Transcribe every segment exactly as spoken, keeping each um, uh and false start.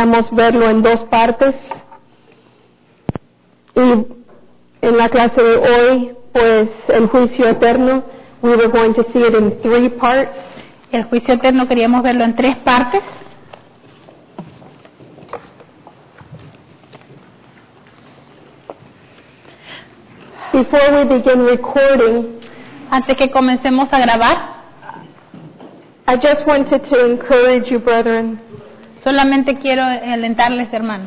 queríamos verlo en dos partes. Y en la clase de hoy, pues el juicio eterno, we were going to see it in three parts. El juicio eterno queríamos verlo en tres partes. Before we begin recording, Antes que comencemos a grabar, I just wanted to encourage you, brethren, solamente quiero alentarles, hermanos.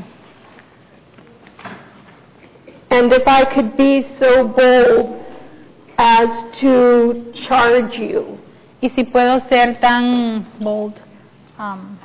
and if I could be so bold as to charge you, Y si puedo ser tan bold, um,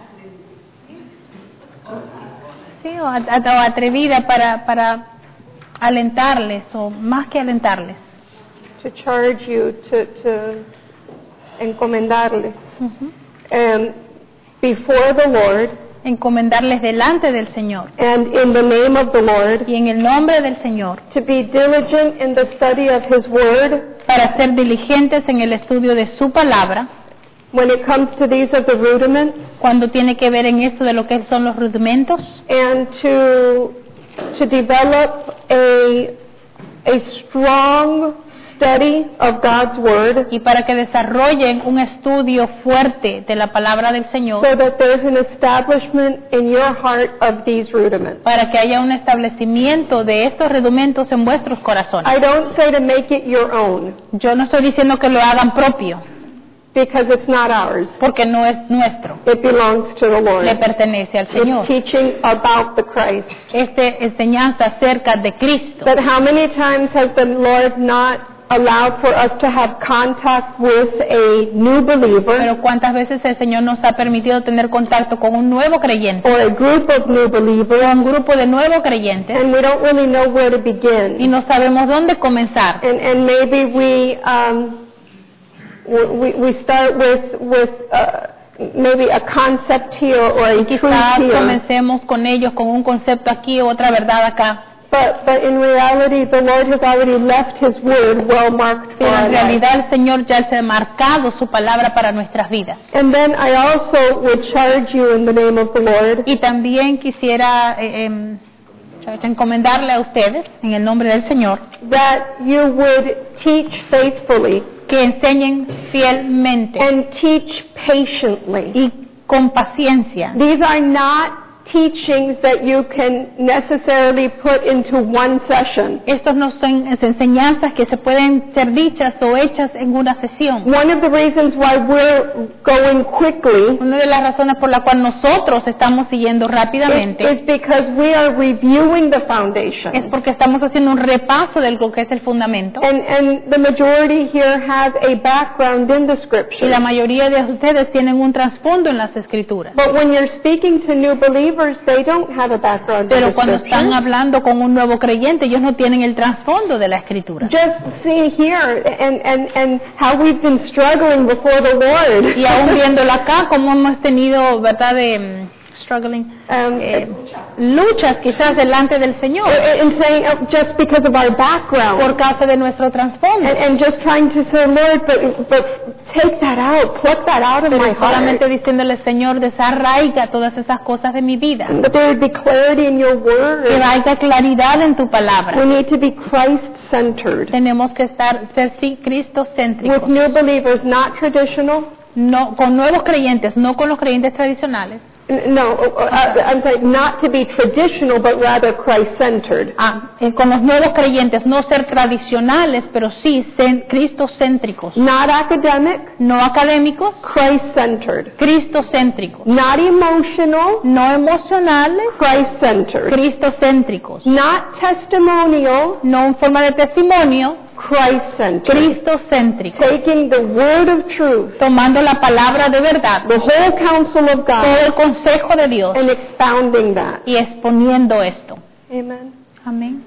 sí, o, a- o atrevida para, para alentarles, o más que alentarles, to charge you, to, to encomendarle, Ujú. um, before the Lord, encomendarles delante del Señor and in the name of the Lord, y en el nombre del Señor, to be diligent in the study of His Word, para ser diligentes en el estudio de su palabra, when it comes to these of the rudiments, cuando tiene que ver en esto de lo que son los rudimentos, and to to develop a a strong study of God's Word, y para que desarrollen un estudio fuerte de la palabra del Señor, so that there's an establishment in your heart of these rudiments. para que haya un establecimiento de estos rudimentos en vuestros corazones. I don't say to make it your own, Yo no estoy diciendo que lo hagan propio, because it's not ours. porque no es nuestro, It belongs to the Lord. le pertenece al It's Señor. teaching about the Christ. Esta enseñanza acerca de Cristo. But how many times has the Lord not allowed for us to have contact with a new believer Pero cuántas veces el Señor nos ha permitido tener contacto con un nuevo creyente, or a group of new o believers, un grupo de nuevos creyentes, and we don't really know where to y begin, no sabemos dónde comenzar. and and maybe we um we we start with with uh, maybe a concept here or a truth Quizás here, comencemos con ellos con un concepto aquí, otra verdad acá. but but in reality the Lord has already left His word well marked for Pero our en lives. realidad el Señor ya se ha marcado su palabra para nuestras vidas. And then I also would charge you in the name of the Lord Y también quisiera eh, em, encomendarle a ustedes, en el nombre del Señor, that you would teach faithfully que enseñen fielmente and teach patiently. y con paciencia. These are not teachings that you can necessarily put into one session. Estos no son enseñanzas que se pueden ser dichas o hechas en una sesión. One of the reasons why we're going quickly Una de las razones por la cual nosotros estamos siguiendo is, rápidamente is because we are reviewing the es foundation. porque estamos haciendo un repaso de lo que es el fundamento. And, and the majority here have a background in the Y la scripture. mayoría de ustedes tienen un trasfondo en las escrituras. But when you're speaking to new believers, they don't have a background in Pero the cuando están scripture. hablando con un nuevo creyente, ellos no tienen el trasfondo de la escritura. Just see here and, and, and how we've been struggling before the Lord. Y aún viéndolo acá, como hemos tenido, ¿verdad?, de mm, struggling, um, eh, luchas quizás delante del Señor and saying uh, just because of our background. por causa de nuestro trasfondo. And, and just trying to say, Lord, but, but take that out, pluck that out of my Pero solamente heart. diciéndole, Señor, desarraiga todas esas cosas de mi vida. That there would be clarity in your Que word. haya claridad en tu We palabra. need to be Christ-centered. Tenemos que estar, ser sí, With cristocéntricos. new believers, not traditional. No, con nuevos creyentes, no con los creyentes tradicionales. N- No, uh, uh, I'm saying not to be traditional, but rather Christ-centered. Ah, eh, con los nuevos creyentes, no ser tradicionales, pero sí ser cristocéntricos. Not academic, No académicos, Christ-centered. cristocéntricos. Not emotional, No emocionales, Christ-centered. cristocéntricos. Not testimonial, No en forma de testimonio, Christ-centered. cristocéntricos. Taking the word of truth, Tomando la palabra de verdad, the whole counsel of todo God, el consejo de Dios and expounding that. y exponiendo esto. Amen. Amén.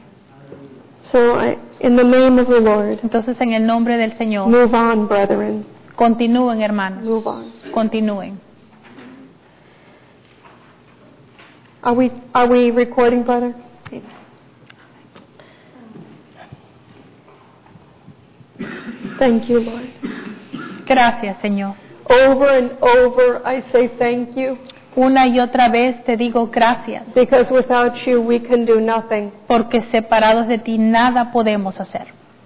So, I, in the name of the Lord, Entonces, en el nombre del Señor, move on, brethren. continúen, hermanos. Move on. Continúen. Are we are we recording, brother? Thank you, Lord. Gracias, Señor. Over and over, I say thank you. una y otra vez te digo gracias, because without you we can do nothing. porque separados de ti nada podemos hacer.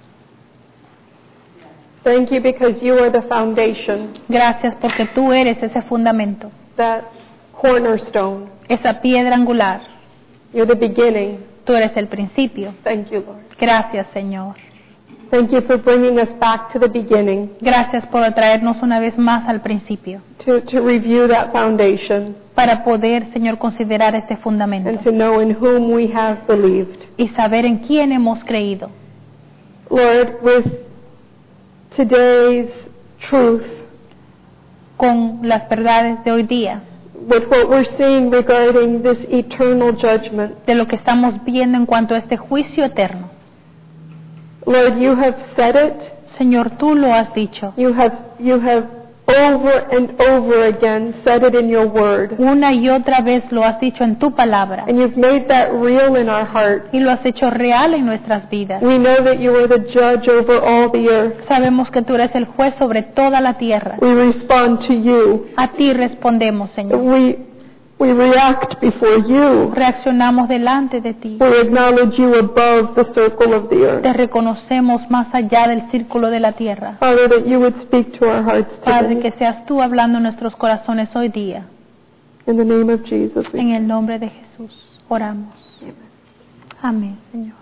Thank you because you are the foundation, Gracias porque tú eres ese fundamento, that cornerstone. esa piedra angular. You're the beginning. Tú eres el principio. Thank you, Lord. Gracias, Señor. Thank you for bringing us back to the beginning, Gracias por traernos una vez más al principio, to, to review that foundation para poder, Señor, considerar este fundamento and to know in whom we have believed. y saber en quién hemos creído. Lord, with today's truth, Con las verdades de hoy día, with what we're seeing regarding this eternal judgment, de lo que estamos viendo en cuanto a este juicio eterno. Lord, you have said it. Señor, tú lo has dicho. You have, you have over and over again said it in your word. Una y otra vez lo has dicho en tu palabra And you've made that real in our hearts. y lo has hecho real en nuestras vidas. We know that you are the judge over all the earth. Sabemos que tú eres el juez sobre toda la tierra. We respond to you. A ti respondemos, Señor. We, we react before you. Reaccionamos delante de ti. We acknowledge you above the circle of the earth. Te reconocemos más allá del círculo de la tierra. Father, that you would speak to our hearts Padre, today. que seas tú hablando en nuestros corazones hoy día. In the name of Jesus, we En el nombre de Jesús oramos. Amén, Señor.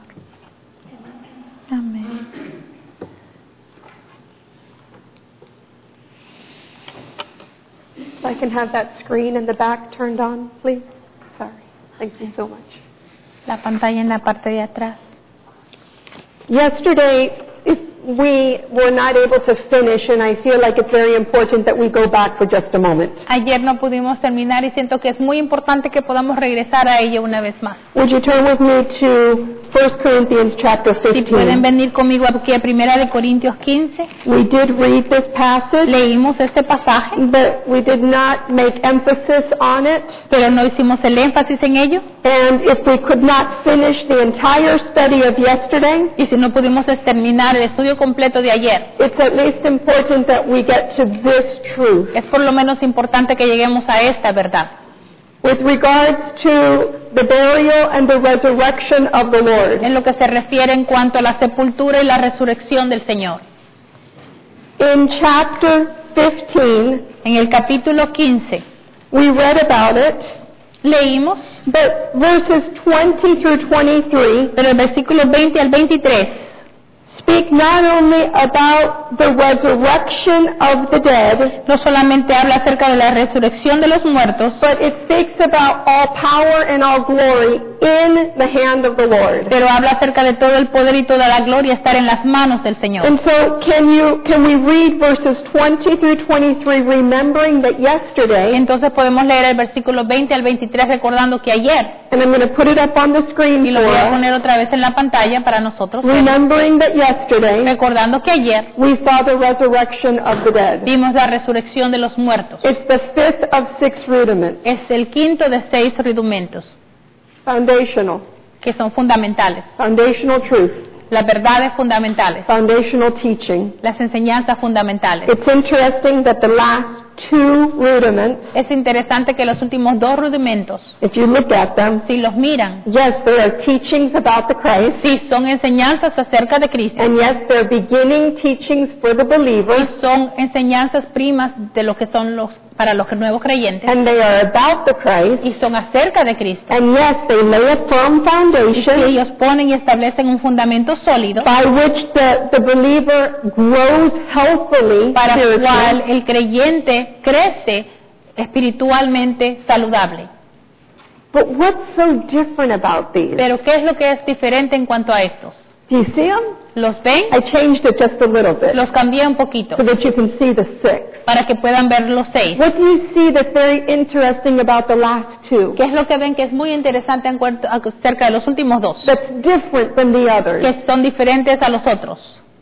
Amén. If I can have that screen in the back turned on, please. Sorry. Thank you so much. La pantalla en la parte de atrás. Yesterday, if we were not able to finish, and I feel like it's very important that we go back for just a moment. Ayer no pudimos terminar y siento que es muy importante que podamos regresar a ella una vez más. Would you turn with me to First Corinthians chapter Si pueden fifteen? venir conmigo aquí a Primera de Corintios quince. We did read this passage, Leímos este pasaje, but we did not make emphasis on it. pero no hicimos el énfasis en ello. And if we could not finish the entire study of yesterday, Y si no pudimos terminar el estudio completo de ayer, it's at least important that we get to this truth. es por lo menos importante que lleguemos a esta verdad. With regards to the burial and the resurrection of the Lord. En lo que se refiere en cuanto a la sepultura y la resurrección del Señor. In chapter fifteen, En el capítulo quince, we read about it, leímos, but verses twenty through twenty-three pero el versículo veinte al veintitrés speak not only about the resurrection of the dead, no solamente habla acerca de la resurrección de los muertos, but it speaks about all power and all glory in the hand of the Lord. pero habla acerca de todo el poder y toda la gloria estar en las manos del Señor. And so can you can we read verses twenty through twenty-three, remembering that yesterday, Entonces podemos leer el versículo veinte al veintitrés recordando que ayer, and I'm going to put it up on the screen y lo for voy a us, poner otra vez en la pantalla para nosotros, remembering that yesterday recordando que ayer we saw the resurrection of the dead. vimos la resurrección de los muertos. It's the fifth of six rudiments, Es el quinto de seis rudimentos foundational, que son fundamentales, foundational truth, las verdades fundamentales, foundational teaching. las enseñanzas fundamentales. It's interesting that the last two rudiments, Es interesante que los últimos dos rudimentos, if you look at them, si los miran, yes, there are teachings about the Christ, sí son enseñanzas acerca de Cristo, and yes, they're beginning teachings for the believers, y son enseñanzas primas de lo que son los para los nuevos creyentes, and they are about the Christ, y son acerca de Cristo. and yes, they lay a firm Y que foundation ellos ponen y establecen un fundamento sólido by which the, the believer grows healthily, para el spiritually. cual el creyente crece espiritualmente saludable. But what's so different about these? Pero ¿qué es lo que es diferente en cuanto a estos? Do you see them? ¿Los ven? I changed it just a little bit Los cambié un poquito so that you can see the six. para que puedan ver los seis. What do you see that's very interesting about the last two? ¿Qué es lo que ven que es muy interesante en cuanto acerca de los últimos dos? That's different than the others. Que son diferentes a los otros.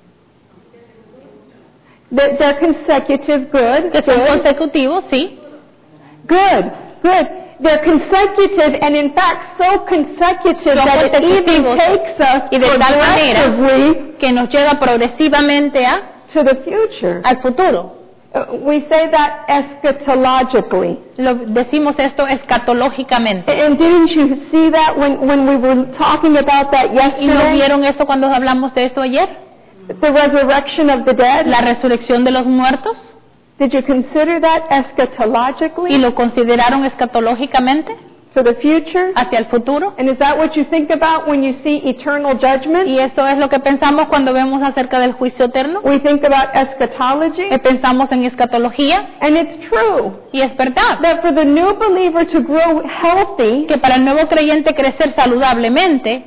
They're, they're consecutive, good, Que son good, consecutivos, sí. good, good. They're consecutive, and in fact, so consecutive Son that it even consecutivos takes us y de tal manera progressively que nos lleva progresivamente a, to the future. al futuro. Uh, we say that eschatologically. Lo, decimos esto escatológicamente. And didn't you see that when, when we were talking about that ¿Y no yesterday? vieron eso cuando hablamos de esto ayer? The resurrection of the dead? La resurrección de los muertos. Did you consider that ¿Y eschatologically lo consideraron escatológicamente for the future? hacia el futuro? And is that what you think about when you see eternal judgment? ¿Y eso es lo que pensamos cuando vemos acerca del juicio eterno? We think about eschatology, Eh, Pensamos en escatología and it's true y es verdad that for the new believer to grow healthy, que para el nuevo creyente crecer saludablemente,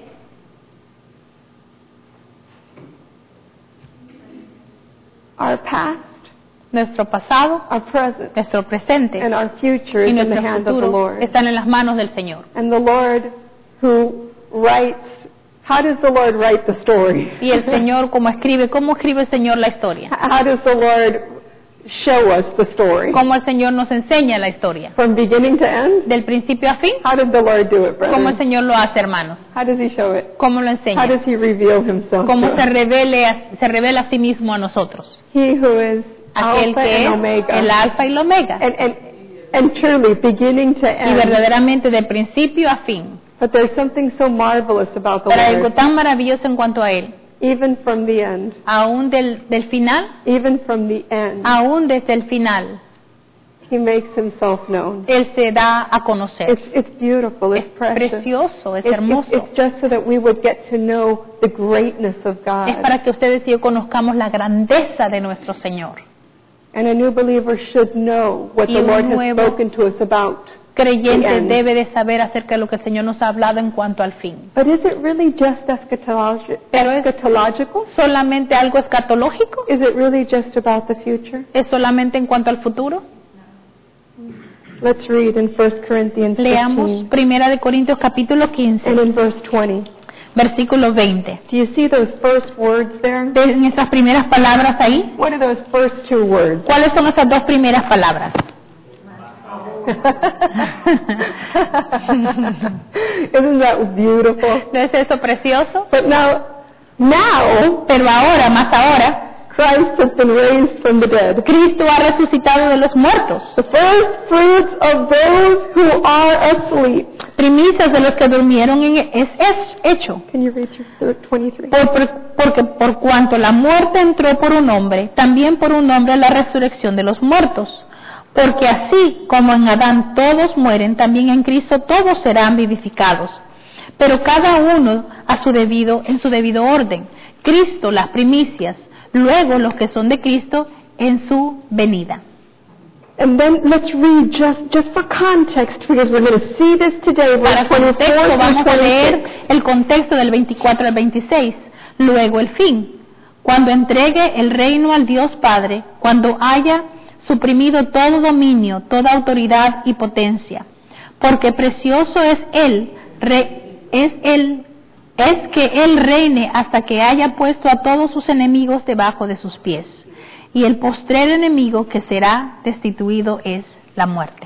our past, nuestro pasado, our present, nuestro presente and our future y is in the nuestro hand of the futuro Lord. están en las manos del Señor. And the Lord who writes, how does the Lord write the story? Y el Señor, como escribe, ¿cómo escribe el Señor la historia? How does the Lord show us the story? ¿Cómo el Señor nos enseña la historia? From beginning to end? Del principio a fin, How did the Lord do it, ¿cómo el brother? Señor lo hace, hermanos? How does He show it? ¿Cómo lo How enseña? does He reveal Himself ¿Cómo to se, us? revele a, se revela a sí mismo a nosotros? He who is Aquel Alpha que and es Omega. el alfa y el omega. And, and, and truly, beginning to Y end. verdaderamente de principio a fin. But there's something so marvelous about the Pero hay algo Lord. tan maravilloso en cuanto a Él. Even from the end. Aún del, del final, Even from the end. aún desde el final, He makes Himself known. Él se da a conocer. It's, it's beautiful. It's Es precious. precioso, es It's, hermoso. it's, it's just so that we would get to know the greatness of God. Es para que ustedes y yo conozcamos la grandeza de nuestro Señor. And a new believer should know what Y the un Lord has nuevo spoken to us about. Creyente The end. debe de saber acerca de lo que el Señor nos ha hablado en cuanto al fin. But is it really just eschatologi- Pero es- eschatological? ¿Solamente algo escatológico? Is it really just about the future? ¿Es solamente en cuanto al futuro? Let's read in First Corinthians Leamos fifteen Primera de Corintios capítulo quince, and in verse twenty. versículo veinte. Do you see those first words there? ¿Ven en esas primeras palabras ahí? What are those first two words? ¿Cuáles son esas dos primeras palabras? Isn't that beautiful? ¿No es eso precioso? But now, now, Pero ahora, más ahora, Christ has been raised from the dead. Cristo ha resucitado de los muertos. The first fruits of those who are asleep. Primicias de los que durmieron en- es, es hecho. Can you read through twenty-three? Por, por- porque por cuanto la muerte entró por un hombre, también por un hombre la resurrección de los muertos. Porque así como en Adán todos mueren, también en Cristo todos serán vivificados. Pero cada uno a su debido, en su debido orden. Cristo las primicias, luego los que son de Cristo en su venida. And then let's read just, just for context, because we're going to see this today, Para verse twenty-four contexto through vamos a leer twenty-six. el contexto del veinticuatro al veintiséis. Luego el fin, cuando entregue el reino al Dios Padre, cuando haya suprimido todo dominio, toda autoridad y potencia. Porque precioso es él, re, es él, es que él reine hasta que haya puesto a todos sus enemigos debajo de sus pies. Y el postrer enemigo que será destituido es la muerte.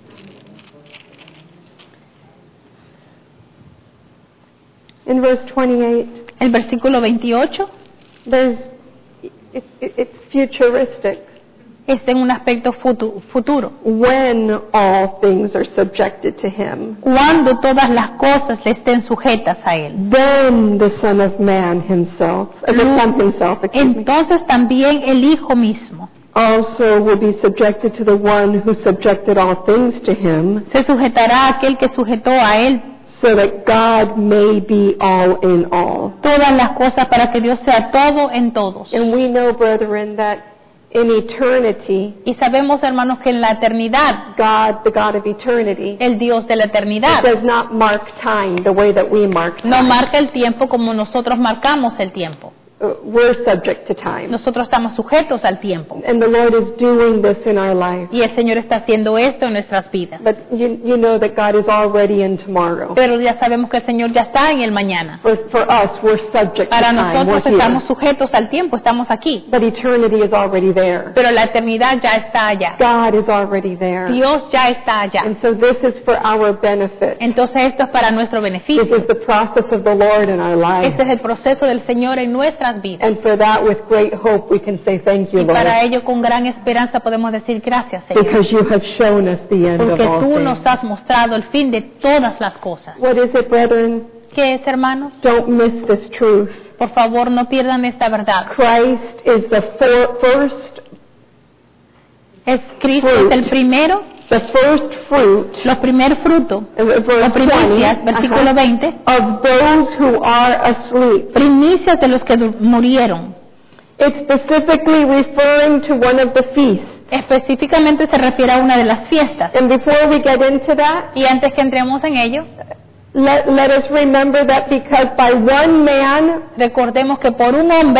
In verse twenty-eight, El versículo veintiocho there's, it, it, it's futuristic. está en un aspecto futu- futuro. When all things are subjected to him, Cuando todas las cosas le estén sujetas a él. then the Son of Man himself, uh, the Son himself, excuse me, Entonces también el Hijo mismo also will be subjected to the one who subjected all things to him, se sujetará a aquel que sujetó a él so that God may be all in all. todas las cosas para que Dios sea todo en todos. And we know, brethren, that in eternity, Y sabemos, hermanos, que en la eternidad, God, the God of eternity, el Dios de la eternidad does not mark time the way that we mark no time. marca el tiempo como nosotros marcamos el tiempo. Uh, we're subject to time. Nosotros estamos sujetos al tiempo. And the Lord is doing this in our life. Y el Señor está haciendo esto en nuestras vidas. But you, you know that God is already in tomorrow. Pero ya sabemos que el Señor ya está en el mañana. For, for us, we're subject Para to time. We're nosotros here. estamos sujetos al tiempo, estamos aquí. But eternity is already there. Pero la eternidad ya está allá. God is already there. Dios ya está allá. And so this is for our benefit. Entonces esto es para nuestro This beneficio. is the process of the Lord in our lives. Este es el proceso del Señor en nuestras das vida. And for that, with great hope, we can say thank you, Y para Lord, ello, con gran esperanza, podemos decir gracias, Señor. because you have shown us the end of Porque all tú nos things. has mostrado el fin de todas las cosas. What is it, brethren? ¿Qué es, hermanos? Don't miss this truth. Por favor, no pierdan esta verdad. Christ is the for- first, Es Cristo Fruit. es el primero, the first fruit, los primer fruto, uh, verse o primicias, twenty, versículo uh-huh, veinte, of those who are asleep. primicias de los que du- murieron. It's specifically referring to one of the feasts. Específicamente se refiere a una de las fiestas. And before we get into that, Y antes que entremos en ello, let, let us remember that because by one man recordemos que por un hombre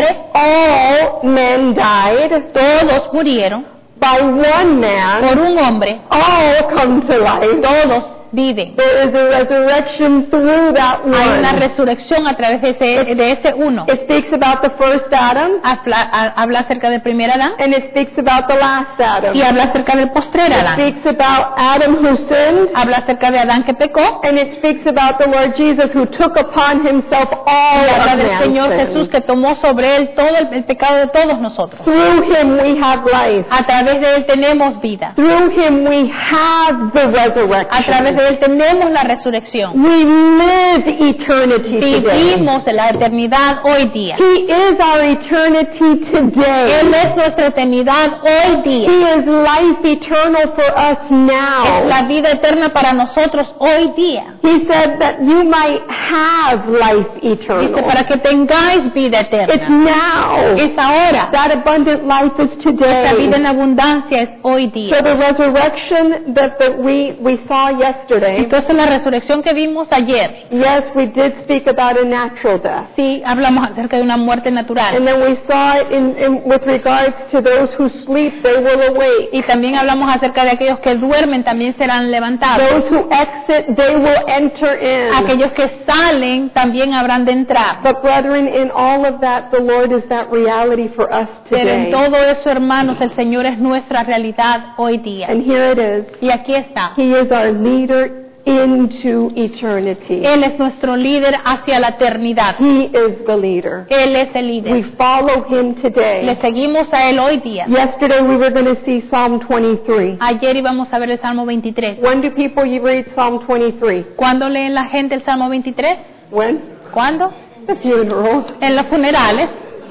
all men died, todos murieron, by one man por un hombre all come to life. todos viven. There is a resurrection through that Hay una one. resurrección a través de ese, de ese uno. It speaks about the first Adam, Habla, a- habla acerca del primer Adán and it speaks about the last Adam. y habla acerca del postrer It Adán. speaks about Adam who sinned, Habla acerca de Adán que pecó and it speaks about the Lord Jesus who took upon himself all y habla of del man's Señor sins. Jesús que tomó sobre él todo el, el pecado de todos nosotros. Through him we have life. A través de él tenemos vida. Through him we have the resurrection. A través de él tenemos la resurrección. We live eternity today. Vivimos en la eternidad hoy día. He is our eternity today. Él es nuestra eternidad hoy día. He is life eternal for us Es now. la vida eterna para nosotros hoy día. He said that you might have life Dice, eternal. para que tengáis vida It's eterna. now. Es ahora. That abundant life is Esta today. vida en abundancia es hoy So día. the resurrection that, that we, we saw yesterday, Entonces la resurrección que vimos ayer, yes, we did speak about a natural death. sí, hablamos acerca de una muerte natural. And then we saw it in, in, with regards to those who sleep, they will awake. Y también hablamos acerca de aquellos que duermen también serán levantados. Those who exit, they will enter in. Aquellos que salen también habrán de entrar. But brethren, in all of that, the Lord is that reality for us Pero en today. todo eso, hermanos, el Señor es nuestra realidad hoy día. And here it is. Y aquí está. He is our leader into eternity. Él es nuestro líder hacia la eternidad. He is the leader. Él es el We líder. follow him Le today. seguimos a Él hoy día. Yesterday we were going to see Psalm twenty-three. Ayer íbamos a ver el Salmo veintitrés. When do people read Psalm twenty-three? ¿Cuándo leen la gente el Salmo veintitrés? When? ¿Cuándo? The funerals. En los funerales.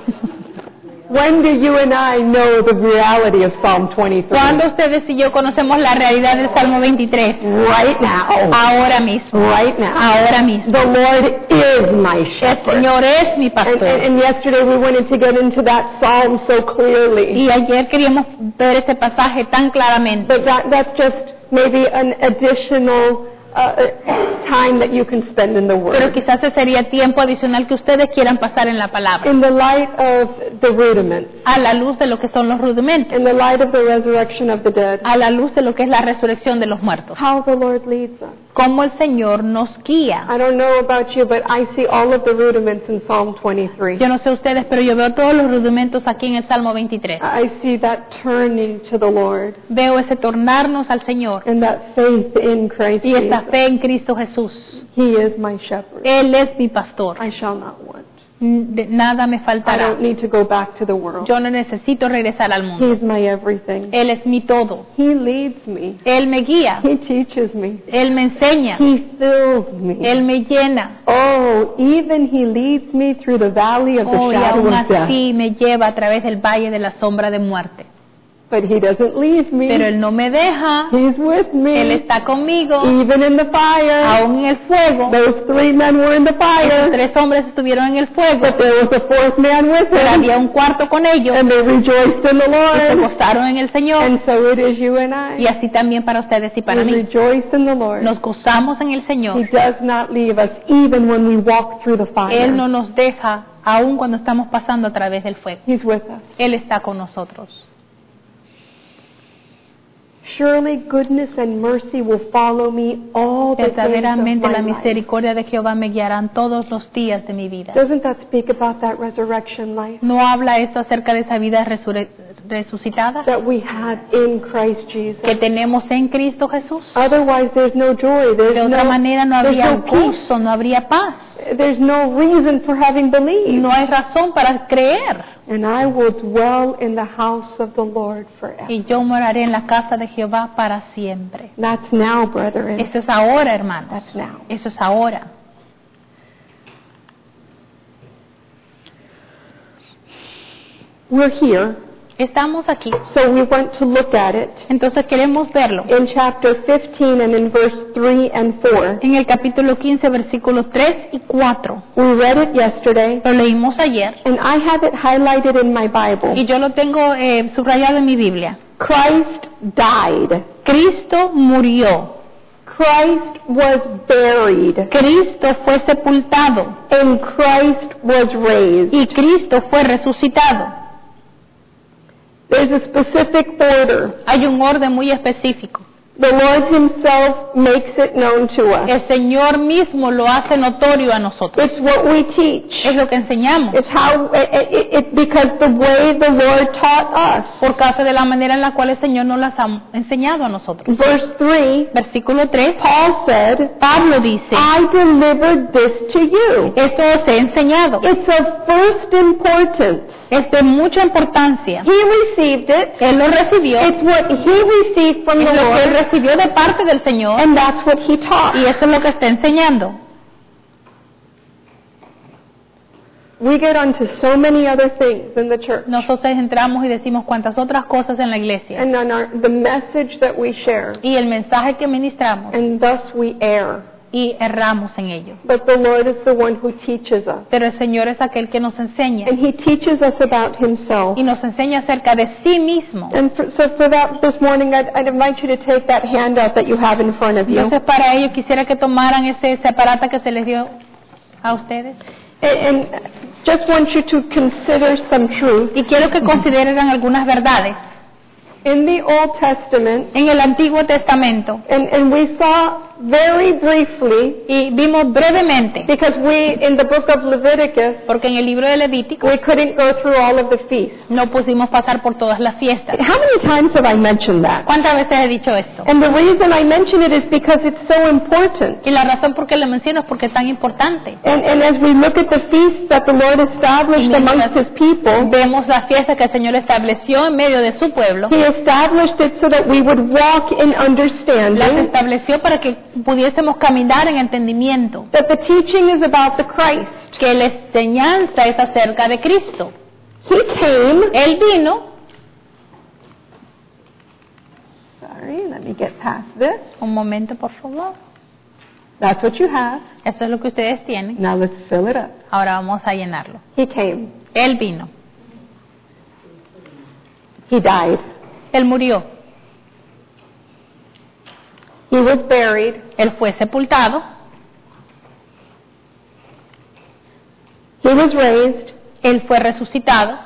When do you and I know the reality of Psalm twenty-three? ¿Cuándo ustedes y yo conocemos la realidad del Salmo veintitrés? Right now. Ahora mismo. Right now. Ahora mismo. The Lord is my El shepherd. Señor es mi And, pastor. and, and yesterday we wanted to get into that psalm so clearly. Y ayer queríamos ver ese pasaje tan claramente. But that, that's just maybe an additional uh, time that you can spend in the Pero Word. quizás ese sería tiempo adicional que ustedes quieran pasar en la palabra. In the light of the rudiments, A la luz de lo que son los rudimentos. in the light of the resurrection of the dead, A la luz de lo que es la resurrección de los muertos. how the Lord leads us. Cómo el Señor nos guía. I don't know about you, but I see all of the rudiments in Psalm twenty-three. Yo no sé ustedes, pero yo veo todos los rudimentos aquí en el Salmo veintitrés. I see that turning to the Lord Veo ese tornarnos al Señor and that faith in Christ y esa Jesus. fe en Cristo Jesús. He is my shepherd. Él es mi pastor. I shall not want. De nada me I faltará. don't need to go back to the world. Yo no necesito regresar al mundo. He's my everything. Él es mi todo. He leads me. Él me guía. He teaches me. Él me enseña. He fills me. Él me llena. Oh, even He leads me through the valley of the Oh, y shadow aún of death. así me lleva a través del valle de la sombra de muerte. But He doesn't leave me. Pero Él no me deja. He's with me. Él está conmigo. Even in the fire. Aún en el fuego. Those three men were in the Esos fire. tres hombres estuvieron en el fuego. But there was a fourth man with Pero him. había un cuarto con ellos. And they rejoiced in the Y se Lord. gozaron en el Señor. And so it is you and I. Y así también para ustedes y para We mí. rejoice in the Lord. Nos gozamos en el He Señor. does not leave us even when we walk through the fire. Él no nos deja aún cuando estamos pasando a través del fuego. He's with us. Él está con nosotros. Surely goodness and mercy will follow me all the days of Verdaderamente my la life. misericordia de Jehová me guiarán todos los días de mi vida. Doesn't that speak about that resurrection life ¿No habla esto acerca de esa vida resure- resucitada that we have in Christ Jesus? que tenemos en Cristo Jesús? Otherwise, there's no joy. There's De otra no, manera no there's habría no peace. gozo, no habría paz. there's no reason for having believed. No hay razón para creer. And I will dwell in the house of the Lord forever. Y yo moraré en la casa de Jehová para siempre. That's now, brethren. Eso es ahora, hermanos. That's now. Eso es ahora. We're here, Estamos aquí. so we want to look at it Entonces queremos verlo. in chapter fifteen and in verse three and four. En el capítulo quince, versículos tres y cuatro. We read it yesterday, Lo leímos ayer. and I have it highlighted in my Bible. Y yo lo tengo eh, subrayado en mi Biblia. Christ died. Cristo murió. Christ was buried. Cristo fue sepultado. And Christ was raised. Y Cristo fue resucitado. There's a specific order. Hay un orden muy específico. The Lord Himself makes it known to us. El Señor mismo lo hace notorio a nosotros. It's what we teach. Es lo que enseñamos. It's how, it, it, it, because the way the Lord taught us. Por causa de la manera en la cual el Señor nos las ha enseñado a nosotros. Verse three, Versículo tres. Paul said, Pablo dice, I delivered this to you. esto os he enseñado. It's of first importance. Es de mucha importancia. He received it. Él lo recibió. It's what he received from Es the lo que él Lord, recibió de parte del Señor. and that's what he taught. Y eso es lo que está enseñando. We get onto so many other things in the church, Nosotros entramos y decimos cuantas otras cosas en la iglesia. and on our, the message that we share, Y el mensaje que ministramos. and thus we err. Y erramos en ello. But the Lord is the one who teaches us, Pero el Señor es aquel que nos enseña. and He teaches us about Himself. Y nos enseña acerca de sí mismo. And for, so for that this morning, I'd, I'd invite you to take that handout that you have in front of you. Entonces para ello quisiera que tomaran ese separata que se les dio a ustedes. And, and just want you to consider some truth. Y quiero que consideren algunas verdades. In the Old Testament, En el Antiguo Testamento. and, and we saw very briefly, Y vimos brevemente. because we, in the book of Leviticus, Porque en el libro de Levítico we couldn't go through all of the feasts. no pusimos pasar por todas las fiestas. How many times have I mentioned that? ¿Cuántas veces he dicho esto? And the reason I mention it is because it's so important. Y la razón por qué lo menciono es porque es tan importante. And, and as we look at the feasts that the Lord established amongst His people, Vemos la fiesta que el Señor estableció en medio de su pueblo. He established it so that we would walk in Las understanding estableció para que pudiésemos caminar en entendimiento. that the teaching is about the Christ. Que la enseñanza es acerca de Cristo. He came. Él vino. Sorry, let me get past this. Un momento, por favor. That's what you have. Eso es lo que ustedes tienen. Now let's fill it up. Ahora vamos a llenarlo. He came. Él vino. He died. Él murió. He was buried. Él fue sepultado. He was raised. Él fue resucitado.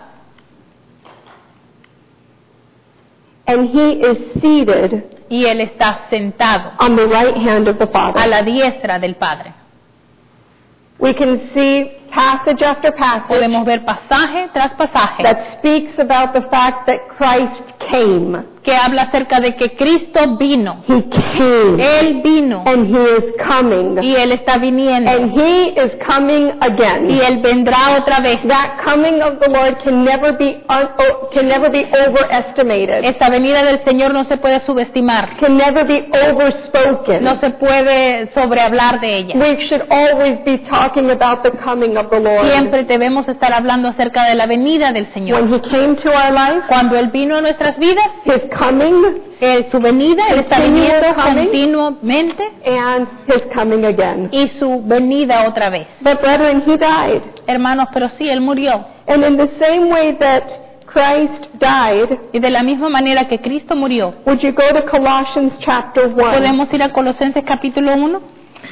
And He is seated Y Él está sentado on the right hand of the Father. a la diestra del Padre. We can see passage after passage Podemos ver pasaje tras pasaje that speaks about the fact that Christ came. que habla acerca de que Cristo vino. He came. Él vino And He is coming. y Él está viniendo And He is coming again. y Él vendrá otra vez. That coming of the Lord can never be un, o- can never be overestimated. Esta venida del Señor no se puede subestimar, Can never be overspoken. no se puede sobrehablar de ella. We should always be talking about the coming of the Lord. Siempre debemos estar hablando acerca de la venida del When Señor. He came to our life, Cuando Él vino a nuestras vidas, His coming eh, su venida, Él está Continuous viniendo coming. continuamente and His coming again. y su venida otra vez. But brethren, He died. Hermanos, pero sí, Él murió. And in the same way that Christ died, Y de la misma manera que Cristo murió, would you go to Colossians chapter one? podemos ir a Colosenses capítulo uno.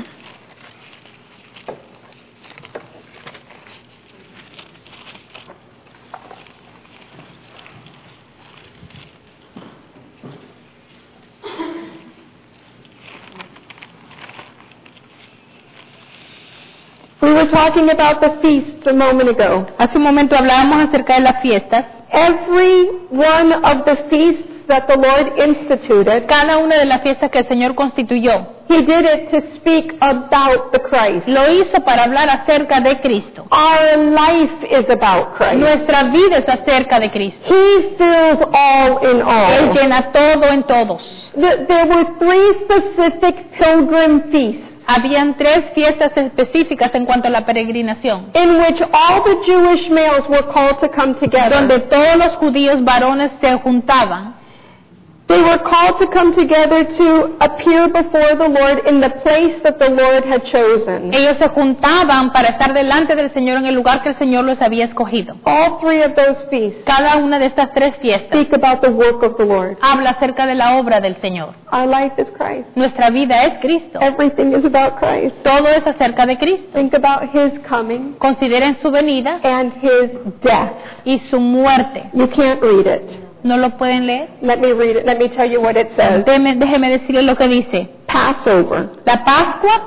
We were talking about the feasts a moment ago. Hace un momento hablábamos acerca de las fiestas. Every one of the feasts that the Lord instituted, cada una de las fiestas que el Señor constituyó, He did it to speak about the Christ. lo hizo para hablar acerca de Cristo. Our life is about Christ. Nuestra vida es acerca de Cristo. He fills all in Él all. llena todo en todos. Th- There were three specific pilgrim feasts Habían tres fiestas específicas en cuanto a la peregrinación, in which all the Jewish males were called to come together. donde todos los judíos varones se juntaban. They were called to come together to appear before the Lord in the place that the Lord had chosen. Ellos se juntaban para estar delante del Señor en el lugar que el Señor los había escogido. All three of those feasts Cada una de estas tres fiestas speak about the work of the Lord. habla acerca de la obra del Señor. Our life is Christ. Nuestra vida es Cristo. Everything is about Christ. Todo es acerca de Cristo. Think about His coming Consideren su venida and His death. y su muerte. You can't read it. ¿No lo pueden leer? Let me read it. Let me tell you what it says. Déjeme, déjeme decirles lo que dice. Passover, La Pascua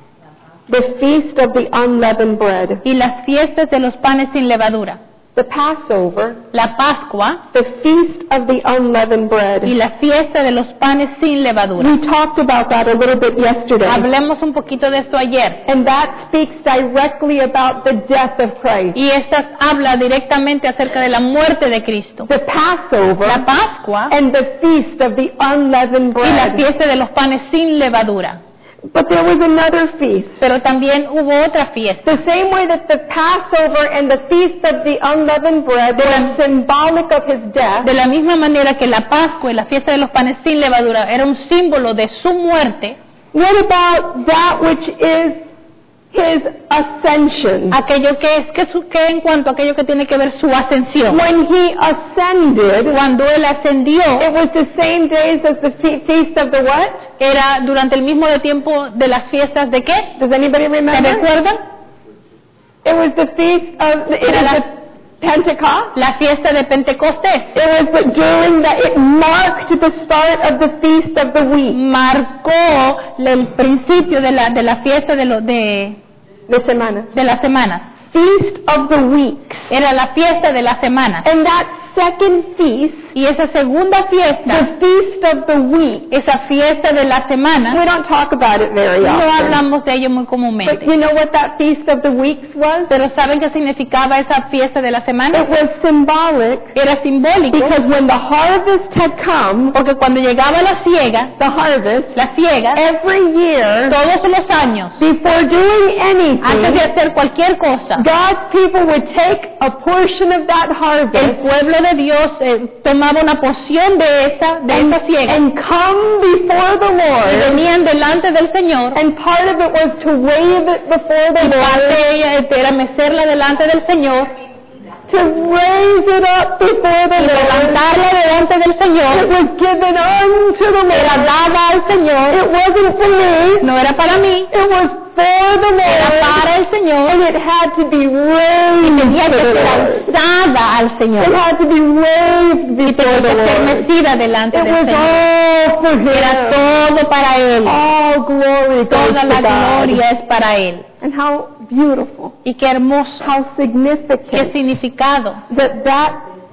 the feast of the unleavened bread. y las fiestas de los panes sin levadura. The Passover, La Pascua the feast of the unleavened bread. y la fiesta de los panes sin levadura. We talked about that a little bit yesterday. Hablemos un poquito de esto ayer. And that speaks directly about the death of Christ. Y esta habla directamente acerca de la muerte de Cristo. The Passover La Pascua and the feast of the unleavened y la bread. fiesta de los panes sin levadura. But there was another feast. Pero también hubo otra fiesta. The same way that the Passover and the feast of the unleavened bread were symbolic of His death, De la misma manera que la Pascua y la fiesta de los panes sin levadura era un símbolo de su muerte, what about that which is His ascension? aquello que es que, su, que en cuanto a aquello que tiene que ver su ascensión. When He ascended, Cuando él ascendió, it was the same days as the fe- feast of the what? era durante el mismo de tiempo de las fiestas de qué? Does anybody ¿Se remember? recuerdan? It was the feast of it Era was la- the Pentecost. La fiesta de Pentecostés. It was the, during that it marked the start of the feast of the week. Marcó el principio de la de la fiesta de los de The semana. de las semanas. Feast of the weeks. Era la fiesta de las semanas. And that second feast, Y esa segunda the fiesta, feast of the week, esa fiesta de la semana, we don't talk about it very no often. hablamos de ello muy But comúnmente. you know what that feast of the weeks was? Pero ¿saben qué significaba esa fiesta de la It semana? was symbolic Era simbólico, because when the harvest had come, porque cuando llegaba la siega, the harvest, la siega, every year, todos los años, before doing antes de anything, hacer cualquier cosa, God's people would take a portion of that el harvest pueblo de Dios eh, tomaba una porción de esa, de and, esa siega and come before the y Lord, venían delante del Señor, and part of it was to wave it before the y parte Lord, de ella era mecerla delante del Señor, to raise it up before the y Lord. levantarla delante del It Señor, was given unto the era Lord. dada al Señor, It wasn't for me. no era para mí, It was for the era Lord. para el Señor, And it had to be y raised tenía to que the ser Lord. alzada al It Señor, had to be raised y before tenía the que ser Lord. mecida delante It del was Señor. all for Era Him. todo para Él, All glory goes toda to la God. gloria es para Él. And how beautiful, Y qué hermoso, how qué significant significado, that that,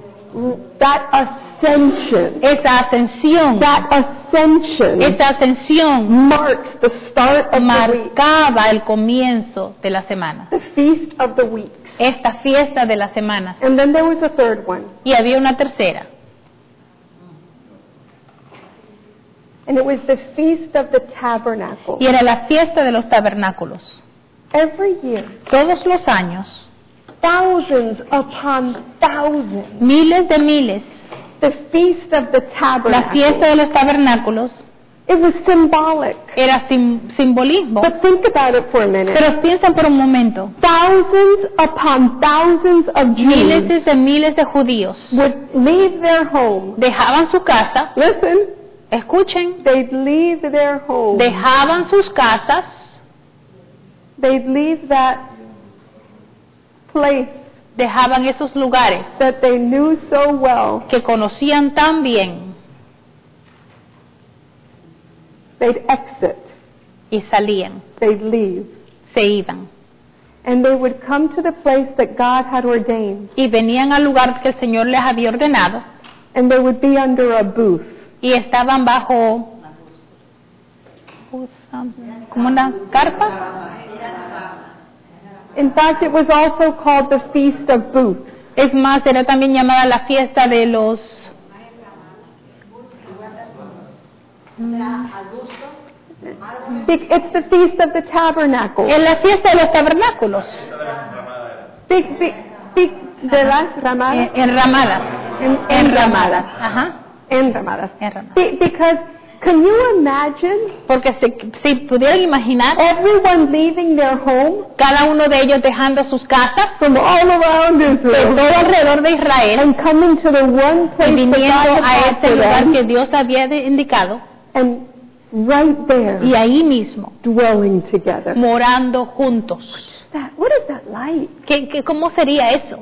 that ascension, esa ascensión, that ascension esa ascensión marks the start of the week, marcaba el comienzo de la semana, the feast of the week. esta fiesta de las semanas. And then there was a third one, Y había una tercera, and it was the feast of the tabernacle. y era la fiesta de los tabernáculos. Every year, Todos los años, thousands upon thousands, miles de miles, the feast of the la fiesta tabernacle. de los tabernáculos It was symbolic. era sim- simbolismo. But think about it for a minute. Pero piensen por un momento, Thousands upon thousands of miles Jews de miles de judíos would leave their home. dejaban su casa, Listen, escuchen, they'd leave their home. dejaban sus casas, They'd leave that place dejaban esos lugares that they knew so well. que conocían tan bien They'd exit. y salían, They'd leave. se iban And they would come to the place that God had ordained. y venían al lugar que el Señor les había ordenado and they would be under a booth. y estaban bajo como una carpa. In fact, it was also called the Feast of Booths. Es más, era también llamada la fiesta de los Big- It's the Feast of the Tabernacle. en la fiesta de los tabernáculos, Big, big, big, de las ramadas. en- enramadas, En- enramadas, ajá, Enramadas. enramadas. Be- Because, can you imagine Porque si, si pudieran imaginar everyone leaving their home cada uno de ellos dejando sus casas from all around de Israel todo alrededor de Israel and coming to the one y place that viniendo God a had este for lugar them, que Dios había de- indicado and right there y ahí mismo dwelling together? morando juntos. That, what is that like? ¿Qué, qué, ¿Cómo sería eso?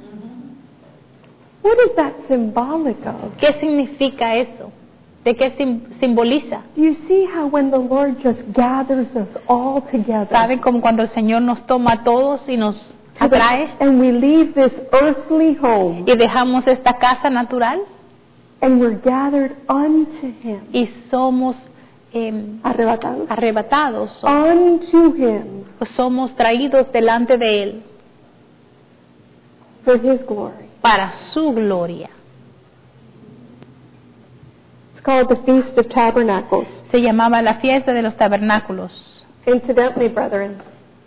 What is that symbolic of? ¿Qué significa eso? ¿De qué sim- simboliza? Do you see how when the Lord just gathers us all together ¿Saben como cuando el Señor nos toma a todos y nos to the- atrae and we leave this earthly home y dejamos esta casa natural and we're gathered unto Him, y somos eh, arrebatados, arrebatados, o- unto Him o somos traídos delante de Él for His glory? para su gloria? It's called the Feast of Tabernacles. Se llamaba la fiesta de los tabernáculos. Incidentally, brethren,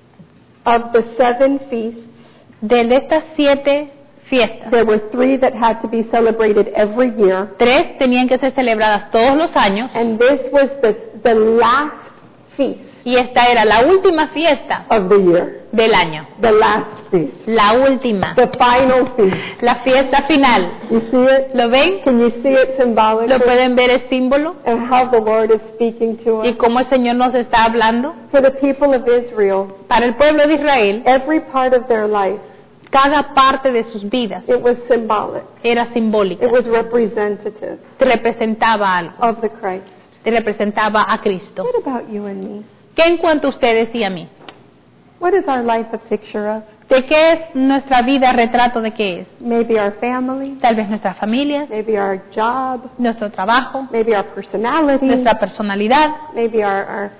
of the seven feasts, De estas siete fiestas, there were three that had to be celebrated every year, tres tenían que ser celebradas todos los años and this was the, the last feast y esta era la última fiesta of the year, del año. the last feast, La última, the final feast. la fiesta final. You see it? ¿Lo ven? Can you see it symbolically? ¿Lo pueden ver el símbolo? And how the Lord is speaking to Y us. cómo el Señor nos está hablando. For the people of Israel, Para el pueblo de Israel, every part of their life, cada parte de sus vidas it was symbolic. era simbólica. It was representative Representaba algo. of the Christ. Representaba a Cristo. What about you and me? ¿Qué en cuanto a ustedes y a mí? What is our life a picture of? ¿De qué es nuestra vida retrato de qué es? Maybe our family, Tal vez nuestras familias, maybe our job, nuestro trabajo, maybe our personality, nuestra personalidad, maybe our, our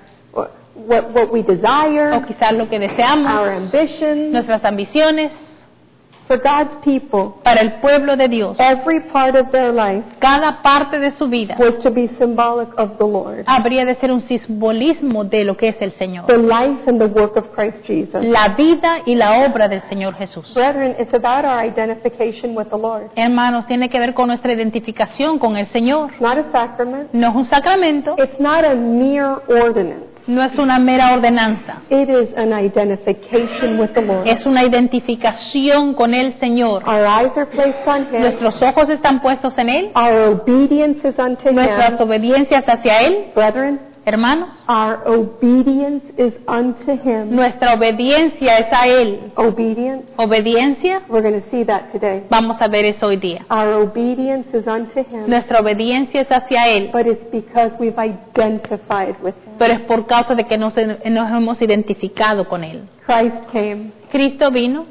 what, what we desire, o quizás lo que our deseamos, ambitions. nuestras ambiciones. For God's people, Para el pueblo de Dios, every part of their life cada parte de su vida was to be symbolic of the Lord. habría de ser un simbolismo de lo que es el Señor. The life and the work of Christ Jesus. La vida y la obra del Señor Jesús. Brethren, it's about our identification with the Lord. Hermanos, tiene que ver con nuestra identificación con el Señor. It's not a sacrament. No es un sacramento, It's not a mere ordinance. no es una mera ordenanza. It is an identification with the Lord. Es una identificación con el Señor. Our eyes are placed on Him. Nuestros ojos están puestos en Él, Our obedience is unto nuestras Him. obediencias hacia Él, Brethren, hermanos. our obedience is unto Him. Nuestra obediencia es a Él. Obedience, Obediencia, we're going to see that today. vamos a ver eso hoy día. Our obedience is unto Him. Nuestra obediencia es hacia Él, But it's because we've identified with Him. pero es por causa de que nos, nos hemos identificado con Él. Christ came. Cristo vino.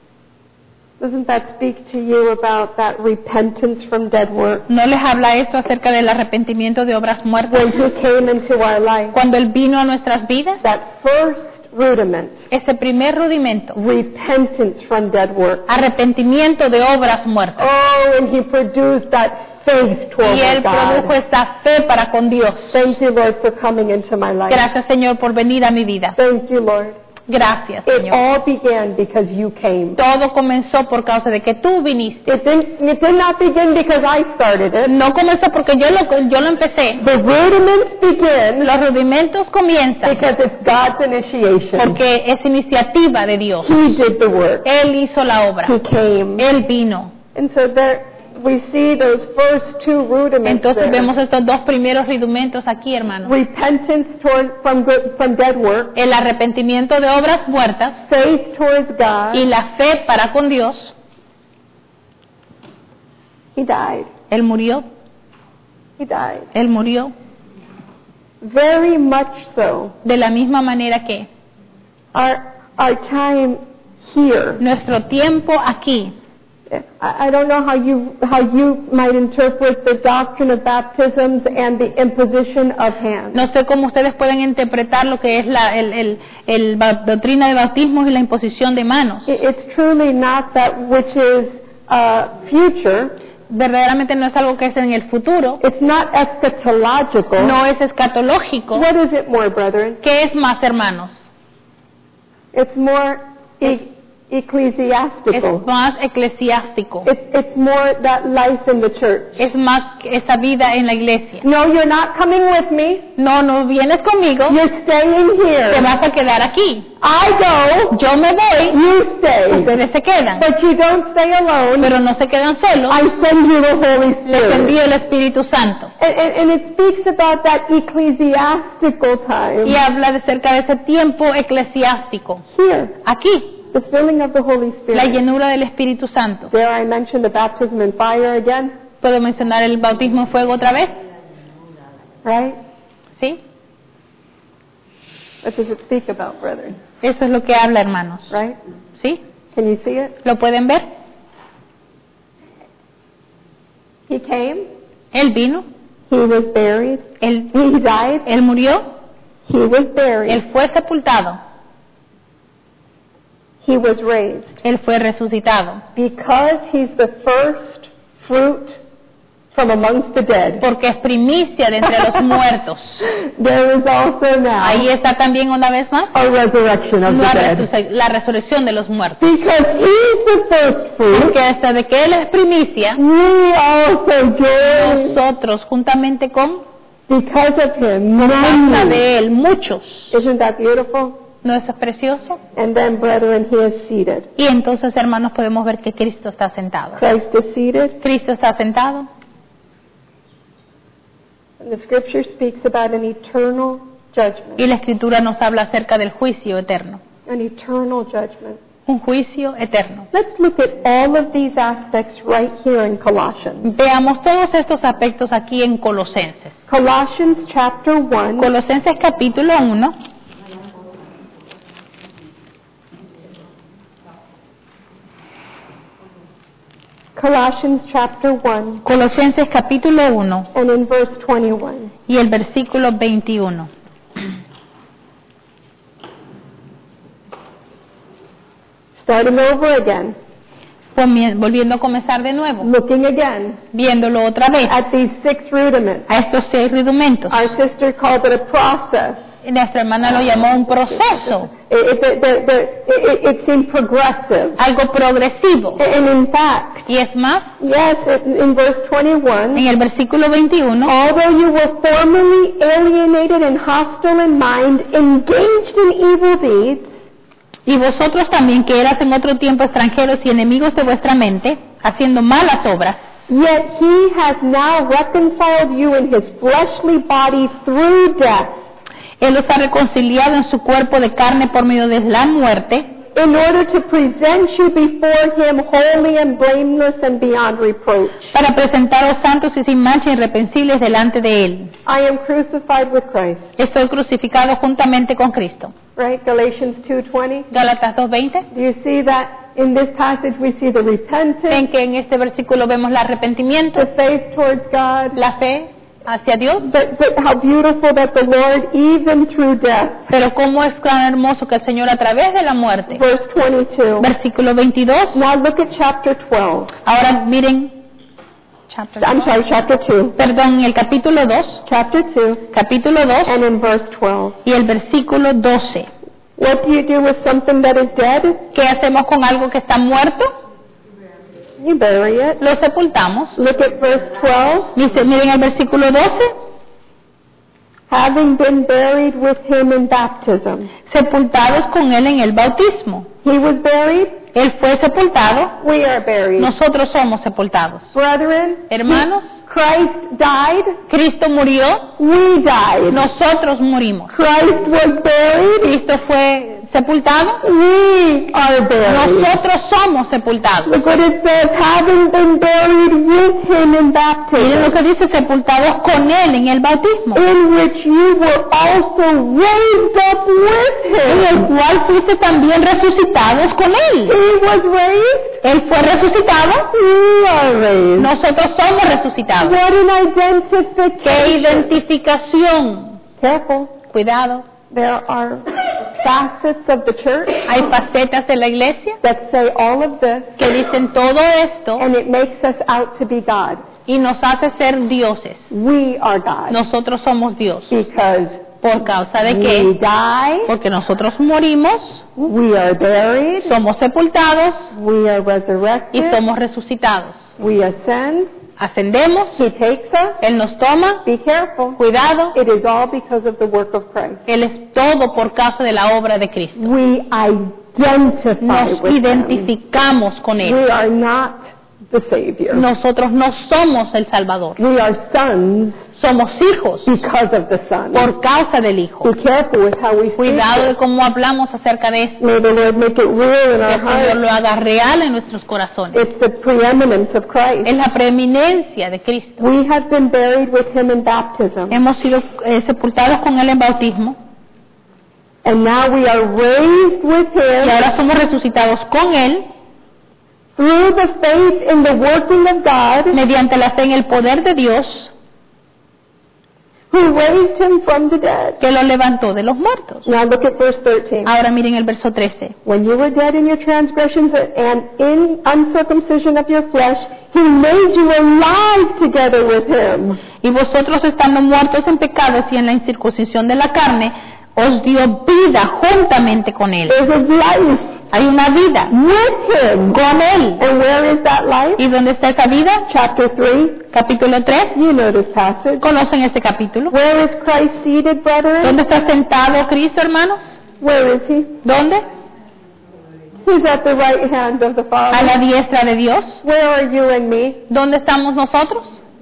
Doesn't that speak to you about that repentance from dead works? ¿No les habla esto acerca del arrepentimiento de obras muertas? When He came into our life, Cuando Él vino a nuestras vidas, that first rudiment, ese primer rudimento, repentance from dead works. arrepentimiento de obras muertas. Oh, and He produced that faith toward Y Él produjo God. esta fe para con Dios. Thank you, Lord, for coming into my life. Gracias, Señor, por venir a mi vida. Thank you, Lord. Gracias, It Señor. all began because you came. Todo comenzó por causa de que tú viniste. It didn't, it did not begin because I started it. No comenzó porque yo lo, yo lo empecé. The rudiments begin Los rudimentos comienzan because it's God's initiation. porque es iniciativa de Dios. He did the work. Él hizo la obra. He came. Él vino. And so there we see those first two rudiments Entonces there. vemos estos dos primeros rudimentos aquí, hermanos. Repentance toward, from, good, from dead work, El arrepentimiento de obras muertas faith towards God. y la fe para con Dios. He died. Él murió. He died. Él murió. Very much so. De la misma manera que Our, our time here nuestro tiempo aquí I I don't know how you how you might interpret the doctrine of baptisms and the imposition of hands. No sé cómo ustedes pueden interpretar lo que es la el, el, el ba- doctrina de bautismos y la imposición de manos. It- It's truly not that which is uh, future. Verdaderamente no es algo que es en el futuro, It's not eschatological. no es escatológico. What is it more, brethren? ¿Qué es más, hermanos? It's more e- Es ecclesiastical. más eclesiástico. It's, it's more that life in the church. Es más esa vida en la iglesia. No, you're not coming with me. No, no vienes conmigo, You're staying te here. vas a quedar aquí. I go. Yo me voy, You stay. ustedes se quedan. But you don't stay alone. Pero no se quedan solos, I send you the Holy les Spirit. envío el Espíritu Santo. And, and, and it speaks about that ecclesiastical time. Y habla de cerca de ese tiempo eclesiástico. Here, Aquí, the filling of the Holy la Spirit. llenura del Espíritu Santo. Dare I mention the baptism in fire again? ¿Puedo mencionar el bautismo en fuego otra vez? Right? ¿Sí? What does it speak about, brethren? Eso es lo que habla, hermanos. Right? ¿Sí? Can you see it? ¿Lo pueden ver? He came. Él vino, He was buried. él, He died. él murió, He was buried. él fue sepultado, He was raised. él fue resucitado. Because he's the first fruit from amongst the dead. Porque es primicia de entre los muertos. There is also now Ahí está también una vez más a resurrection of la, the dead. resurre- la resurrección de los muertos. Because he's the first fruit, Porque hasta de que él es primicia, we also join nosotros juntamente con because of him. causa Many. de él, muchos. Isn't that beautiful? ¿No es precioso? And then, brethren, he is seated. Y entonces, hermanos, podemos ver que Cristo está sentado. Christ is seated. Cristo está sentado. And the scripture speaks about an eternal judgment. Y la Escritura nos habla acerca del juicio eterno. An eternal judgment. Un juicio eterno. Let's look at all of these aspects right here in Colossians. Veamos todos estos aspectos aquí en Colosenses. Colossians chapter one. Colosenses capítulo uno. Colossians chapter one Colosenses capítulo uno and in verse twenty-one. y el versículo veintiuno. Starting over again. Comie- Volviendo a comenzar de nuevo, Looking again viéndolo otra vez, at these six rudiments. a estos seis rudimentos. Our sister called it a process. Y nuestra hermana lo llamó un proceso, It, it, the- the- it, it seemed progressive. algo progresivo. And in fact, Y es más, yes, it- in verse twenty-one, en el versículo veintiuno, although you were formerly alienated and hostile in mind, engaged in evil deeds, y vosotros también que eras en otro tiempo extranjeros y enemigos de vuestra mente, haciendo malas obras, yet he has now reconciled you in his fleshly body through death, Él los ha reconciliado en su cuerpo de carne por medio de la muerte, in order to present you before him holy and blameless and beyond reproach. para presentaros santos y sin mancha irreprensibles delante de Él. I am crucified with Christ. Estoy crucificado juntamente con Cristo. Right? Galatians two twenty. Gálatas dos veinte. Do you see that in this passage we see the repentance, Ven que en este versículo vemos el arrepentimiento, the faith towards God, la fe hacia Dios, but, but how beautiful that the Lord, even through death, pero cómo es tan hermoso que el Señor a través de la muerte. verse twenty-two. Versículo veintidós. Now look at chapter twelve. Ahora miren, chapter I'm sorry, chapter two. perdón, el capítulo dos, Chapter two, capítulo dos and in verse twelve. y el versículo doce. What do you do with something that is dead? ¿Qué hacemos con algo que está muerto? You bury it. Lo sepultamos. Look at verse twelve. Dice, miren el versículo doce, Having been buried with him in baptism. sepultados con Él en el bautismo. He was buried. Él fue sepultado, We are buried. nosotros somos sepultados. Brethren, Hermanos, Christ died. Cristo murió, We died. nosotros murimos. Christ was buried. Cristo fue sepultado? We are buried. Nosotros somos sepultados. Look what it says, having been buried with him in Miren lo baptism, que dice, sepultados con Él en el bautismo, in which you were also raised up with en el him. cual fuiste también resucitados con Él. He was raised. Él fue resucitado, We are raised. nosotros somos resucitados. What an ¡Qué identification. identificación! Careful. Cuidado, There are facets of the church hay facetas de la iglesia that say all of this, que dicen todo esto and it makes us out to be God. y nos hace ser dioses. We are God. Nosotros somos Dios. Because ¿Por causa de we qué? die, Porque nosotros morimos, we are buried, somos sepultados we are y resurrected, somos resucitados. we ascend, Ascendemos, He takes us. Él nos toma, Be careful. cuidado, It is all because of the work of Christ. Él es todo por causa de la obra de Cristo. We identify Nos with Him. identificamos con Él. We are not the Savior. Nosotros no somos el Salvador, We are sons somos hijos because of the Son. por causa del Hijo. Be careful with how we speak. Cuidado de cómo hablamos acerca de esto. May the Lord make it real in Que our el Señor hearts. lo haga real en nuestros corazones. It's the preeminence of Christ. Es la preeminencia de Cristo. We have been buried with Him in baptism, Hemos sido eh, sepultados con Él en bautismo and now we are raised with y Him ahora somos resucitados con Él through the faith in the working of God, mediante la fe en el poder de Dios who raised Him from the dead. que lo levantó de los muertos. Now look at verse thirteen. Ahora miren el verso trece. When you were dead in your transgressions and in uncircumcision of your flesh, He made you alive together with Him. Y vosotros estando muertos en pecados y en la incircuncisión de la carne, os dio vida juntamente con Él. There's a life Hay una vida with Him. con Él. And where is that life? ¿Y dónde está esa vida? Chapter three. Capítulo tres. You know this passage. ¿Conocen este capítulo? Where is Christ seated, brethren? ¿Dónde está sentado Cristo, hermanos? Where is He? ¿Dónde? He's at the right hand of the A la Father. diestra de Dios. Where are you and me? ¿Dónde estamos nosotros?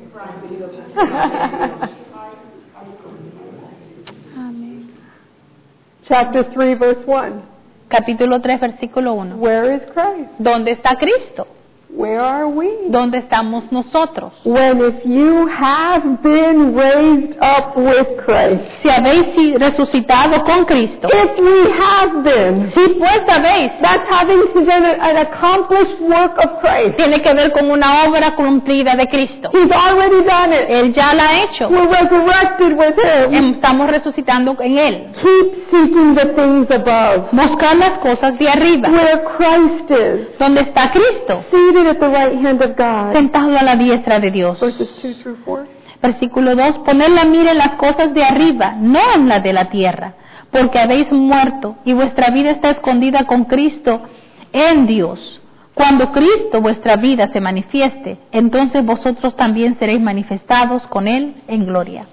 Chapter three, verse one. Capítulo tres, versículo uno. Where is Christ? ¿Dónde está Cristo? Where are we? ¿Dónde estamos nosotros? When if you have been raised up with Christ. Si habéis si- resucitado con Cristo. If we have been. Si pues habéis, That's having done an accomplished work of Christ. tiene que ver con una obra cumplida de Cristo. He's already done it. Él ya la ha hecho. We're resurrected with Him. Estamos resucitando en Él. Keep seeking the things above, Buscar las cosas de arriba. where Christ is, ¿Dónde está Cristo? seated at the right hand of God. Sentado a la diestra de Dios. Verses two through four. Versículo dos. Poned la mira en las cosas de arriba, no en las de la tierra, porque habéis muerto y vuestra vida está escondida con Cristo en Dios. Cuando Cristo, vuestra vida, se manifieste, entonces vosotros también seréis manifestados con Él en gloria.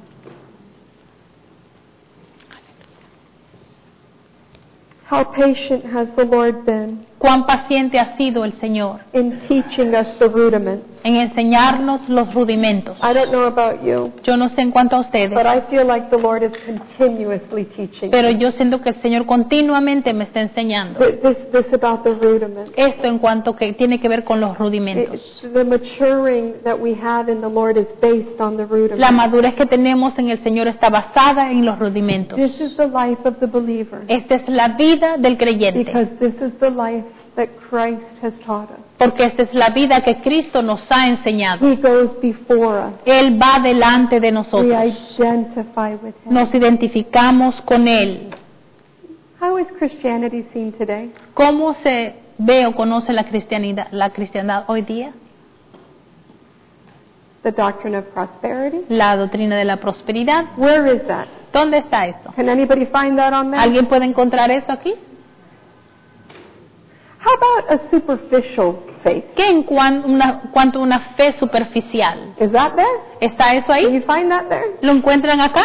How patient has the Lord been Cuán paciente ha sido el Señor in teaching us the rudiments. en enseñarnos los rudimentos. I don't know about you, Yo no sé en cuanto a ustedes, but I feel like the Lord is continuously teaching pero yo siento que el Señor continuamente me está enseñando Th- this, this about the rudiments. esto en cuanto que tiene que ver con los rudimentos. It- the maturing that we have in the Lord is based on the La rudiments. madurez que tenemos en el Señor está basada en los rudimentos. This is the life of the believer, Esta es la vida del creyente, because this is the life that Christ has taught us. porque esta es la vida que Cristo nos ha enseñado. He goes before us. Él va delante de We nosotros. identify with Him. Nos identificamos con Él. How is Christianity seen today? ¿Cómo se ve o conoce la cristianidad, la cristiandad hoy día? The doctrine of prosperity? La doctrina de la prosperidad. Where is that? ¿Dónde está eso? Can anybody find that on that? ¿Alguien puede encontrar eso aquí? How about a superficial faith? ¿Qué en cuan- una- cuanto a una fe superficial? Is that there? ¿Está eso Can ahí? you find that there? ¿Lo encuentran acá?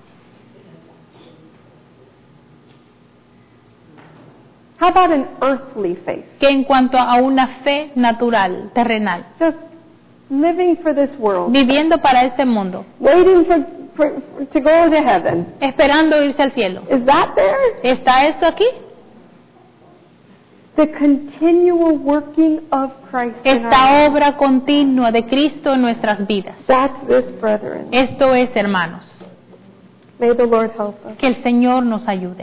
How about an earthly faith? ¿Qué en cuanto a una fe natural, terrenal? Just living for this world, Viviendo para este mundo, waiting for, for, to go to heaven. esperando irse al cielo. Is that there? ¿Está esto aquí? The continual working of Christ in our Esta lives. obra continua de Cristo en nuestras vidas. That's this, brethren. Esto es, hermanos, May the Lord help us. que el Señor nos ayude.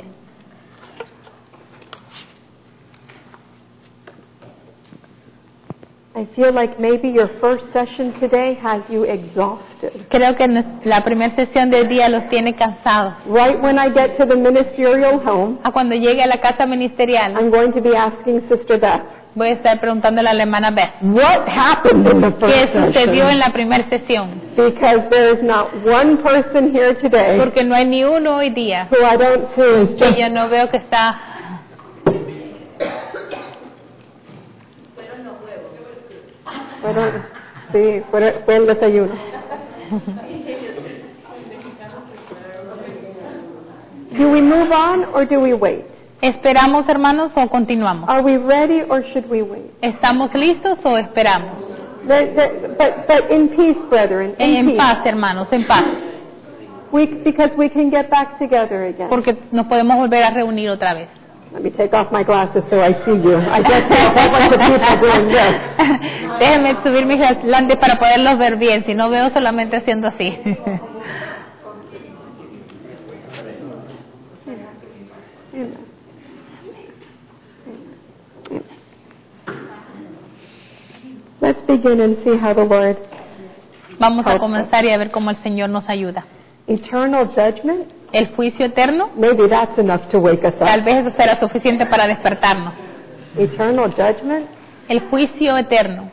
I feel like maybe your first session today has you exhausted. Creo que nos- la primera sesión del día los tiene cansados. Right when I get to the ministerial home, A cuando llegue a la casa ministerial, I'm going to be asking Sister Beth, voy a estar preguntándole a la hermana Beth, what happened in the ¿qué first sucedió en session? la primera sesión? Because there is not one person here today Porque no hay ni uno hoy día who I don't see is que just yo no veo que está. Fueron, sí, fue, fue el desayuno. Do we move on or do we wait? ¿Esperamos, hermanos, o continuamos? Are we ready or should we wait? ¿Estamos listos o esperamos? The- the- but, but in peace, brethren, in En peace. paz, hermanos, en paz, We, because we can get back together again. porque nos podemos volver a reunir otra vez. Let me take off my glasses so I see you. I just see a whole bunch of people doing this. Déjenme subir mis lentes para poderlos ver bien, si no veo solamente haciendo así. Amen. Let's begin and see how the Lord. Vamos a comenzar y a ver cómo el Señor nos ayuda. Eternal judgment, El juicio eterno, maybe that's enough to wake us tal up. vez eso será suficiente para despertarnos. Eternal judgment, El juicio eterno.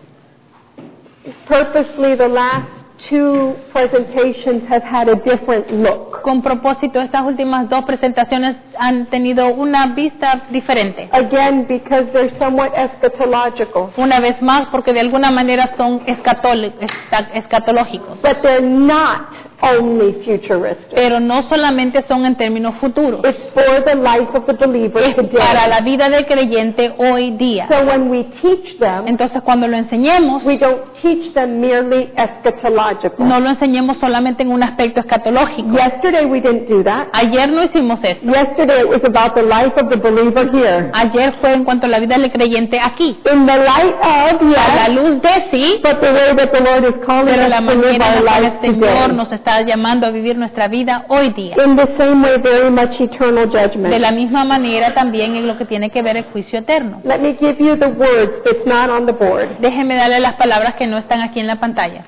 purposely the last two presentations have had a different look. Con propósito, estas últimas dos presentaciones han tenido una vista diferente. Again, because they're somewhat eschatological, Una vez más, porque de alguna manera son escatoli- esca- escatológicos. but they're not only futuristic. Pero no solamente son en términos futuros. It's for the life of the believer Es para today. la vida del creyente hoy día. So when we teach them, Entonces, cuando lo enseñemos, we don't teach them merely eschatological. no lo enseñemos solamente en un aspecto escatológico. Yesterday we didn't do that. Ayer no hicimos esto. Yesterday it was about the life of the believer here. Ayer fue en cuanto a la vida del creyente aquí. In the light of, A la yes, luz de sí, but the way that the Lord is calling pero us la to live manera our en la que life el Señor today. nos está llamando a vivir nuestra vida hoy día. In the same way, very much eternal De judgment. la misma manera también en lo que tiene que ver el juicio eterno. Let me give you the words that's not on the board. Déjenme darle las palabras que no están aquí en la pantalla.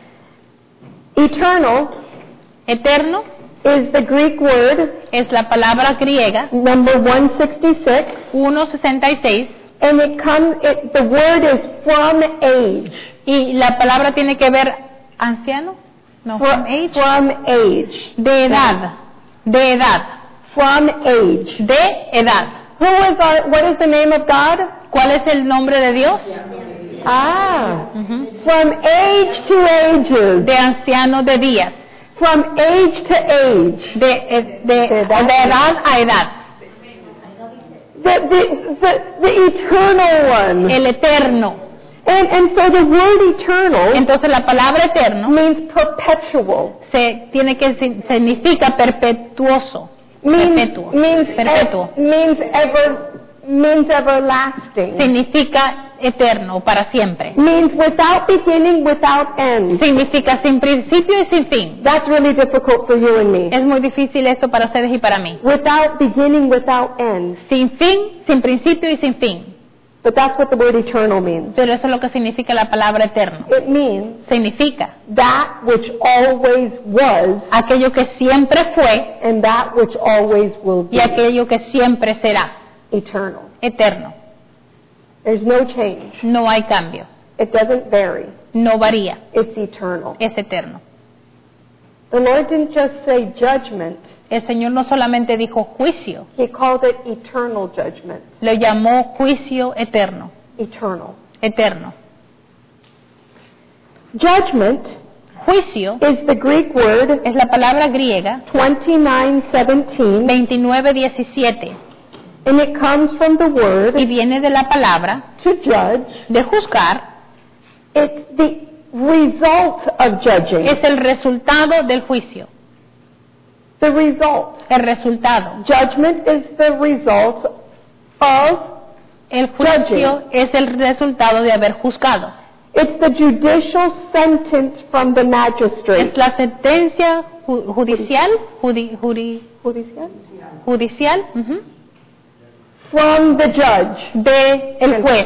Eternal Eterno is the Greek word, es la palabra griega number one sixty-six, ciento sesenta y seis and it comes, it, the word is from age. y la palabra tiene que ver anciano, no, From, from age, from age. de edad, de edad, From age. de edad. Who is our, what is the name of God? ¿Cuál es el nombre de Dios? Ah. Ujú. From age to ages. De anciano de días, From age to age. de, eh, de, De edad. de edad a edad, The, the, the, the eternal one. el eterno. And, and so the word eternal Entonces la palabra eterno means perpetual. se tiene que si- significa perpetuoso, Means, perpetuo, means, perpetuo. ev- means ever, means everlasting. Significa eterno, para siempre. Means without beginning, without end. Significa sin principio y sin fin. That's really difficult for you and me. Es muy difícil esto para ustedes y para mí. Without beginning, without end. Sin fin, sin principio y sin fin. But that's what the word eternal means. Pero eso es lo que significa la palabra eterno. It means Significa that which always was aquello que siempre fue and that which always will y be. aquello que siempre será Eternal. eterno. There's no change. No hay cambio, It doesn't vary. no varía, It's eternal. es eterno. The Lord didn't just say judgment. El Señor no solamente dijo juicio, He called it eternal judgment. lo llamó juicio eterno, Eternal. eterno. Judgment Juicio is the Greek word es la palabra griega twenty-nine seventeen, veintinueve diecisiete and it comes from the word y viene de la palabra to judge. de juzgar, It's the result of judging. es el resultado del juicio. The result. El resultado. Judgment is the result of El juicio judging. es el resultado de haber juzgado. It's the judicial sentence from the magistrate. Es la sentencia ju- judicial, judi- juri- Judicial? judicial ujú, From the judge. de el juez.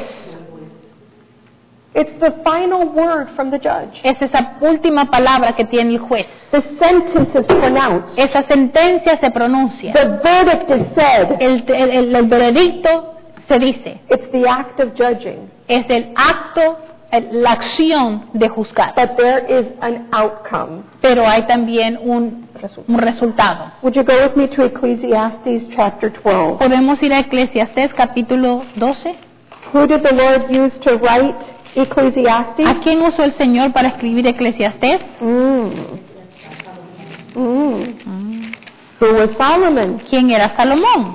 It's the final word from the judge. Es esa última palabra que tiene el juez. The sentence is pronounced. Esa sentencia se pronuncia. The verdict is said. El, el, el- el veredicto se dice. It's the act of judging. Es el acto, el- la acción de juzgar. But there is an outcome. Pero hay también un, un resultado. Would you go with me to Ecclesiastes chapter twelve? Podemos ir a Eclesiastés capítulo doce. Who did the Lord use to write Ecclesiastes? ¿A quién usó el Señor para escribir Eclesiastés? Mm. Mm. Who was Solomon? ¿Quién era Salomón?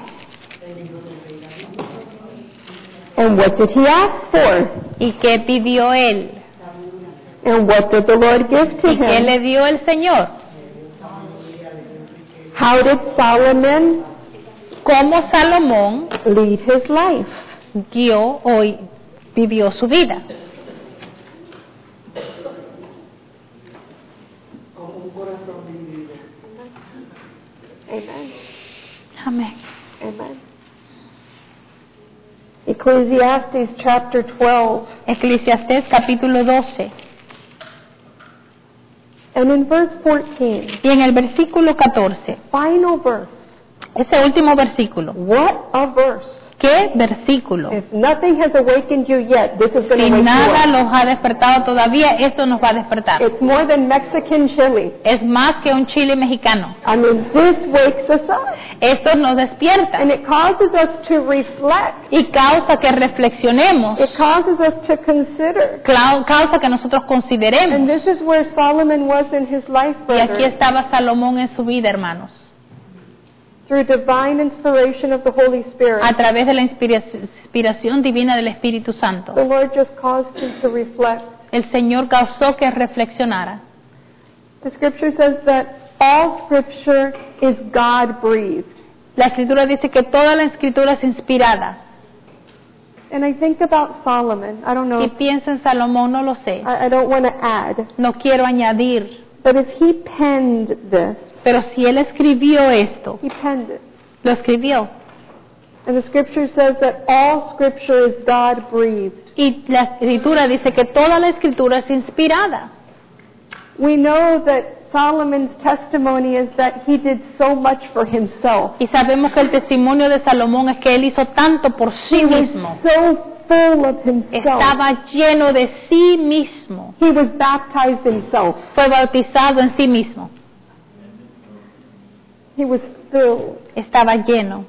And what did he ask for? ¿Y qué pidió él? And what did the Lord give to ¿Y qué him? le dio el Señor? How did Solomon ¿Cómo Salomón lead his life? guió o vivió su vida? Amen. Amén. Amen. Ecclesiastes chapter twelve. Eclesiastés capítulo doce. And in verse fourteen, Y en el versículo catorce, final verse. ese último versículo. What a verse. ¿Qué versículo? If nothing has awakened you yet, this is going Si to wake nada you up. los ha despertado todavía, esto nos va a despertar. It's more than Mexican chili. Es más que un chile mexicano. I mean, this wakes us up. Esto nos despierta And it causes us to reflect. y causa que reflexionemos, It causes us to consider. clau- causa que nosotros And consideremos. this is where Solomon was in his life, Y aquí brethren. estaba Salomón en su vida, hermanos. Through divine inspiration of the Holy Spirit, A través de la inspira- inspiración divina del Espíritu Santo, the Lord just caused him to reflect. el Señor causó que reflexionara. The scripture says that all scripture is God-breathed. La Escritura dice que toda la Escritura es inspirada. And I think about Solomon. I don't know. Y pienso en Salomón, no lo sé. I, I don't want to add. No quiero añadir. But if he penned this, Pero si él escribió esto, he penned it. lo escribió. And the scripture says that all scripture is God-breathed. Y la Escritura dice que toda la Escritura es inspirada. We know that Solomon's testimony is that he did so much for himself. Y sabemos que el testimonio de Salomón es que él hizo tanto por sí He was mismo. so full of himself. Estaba lleno de sí mismo. He was baptized himself. Fue bautizado en sí mismo. He was filled. Estaba lleno.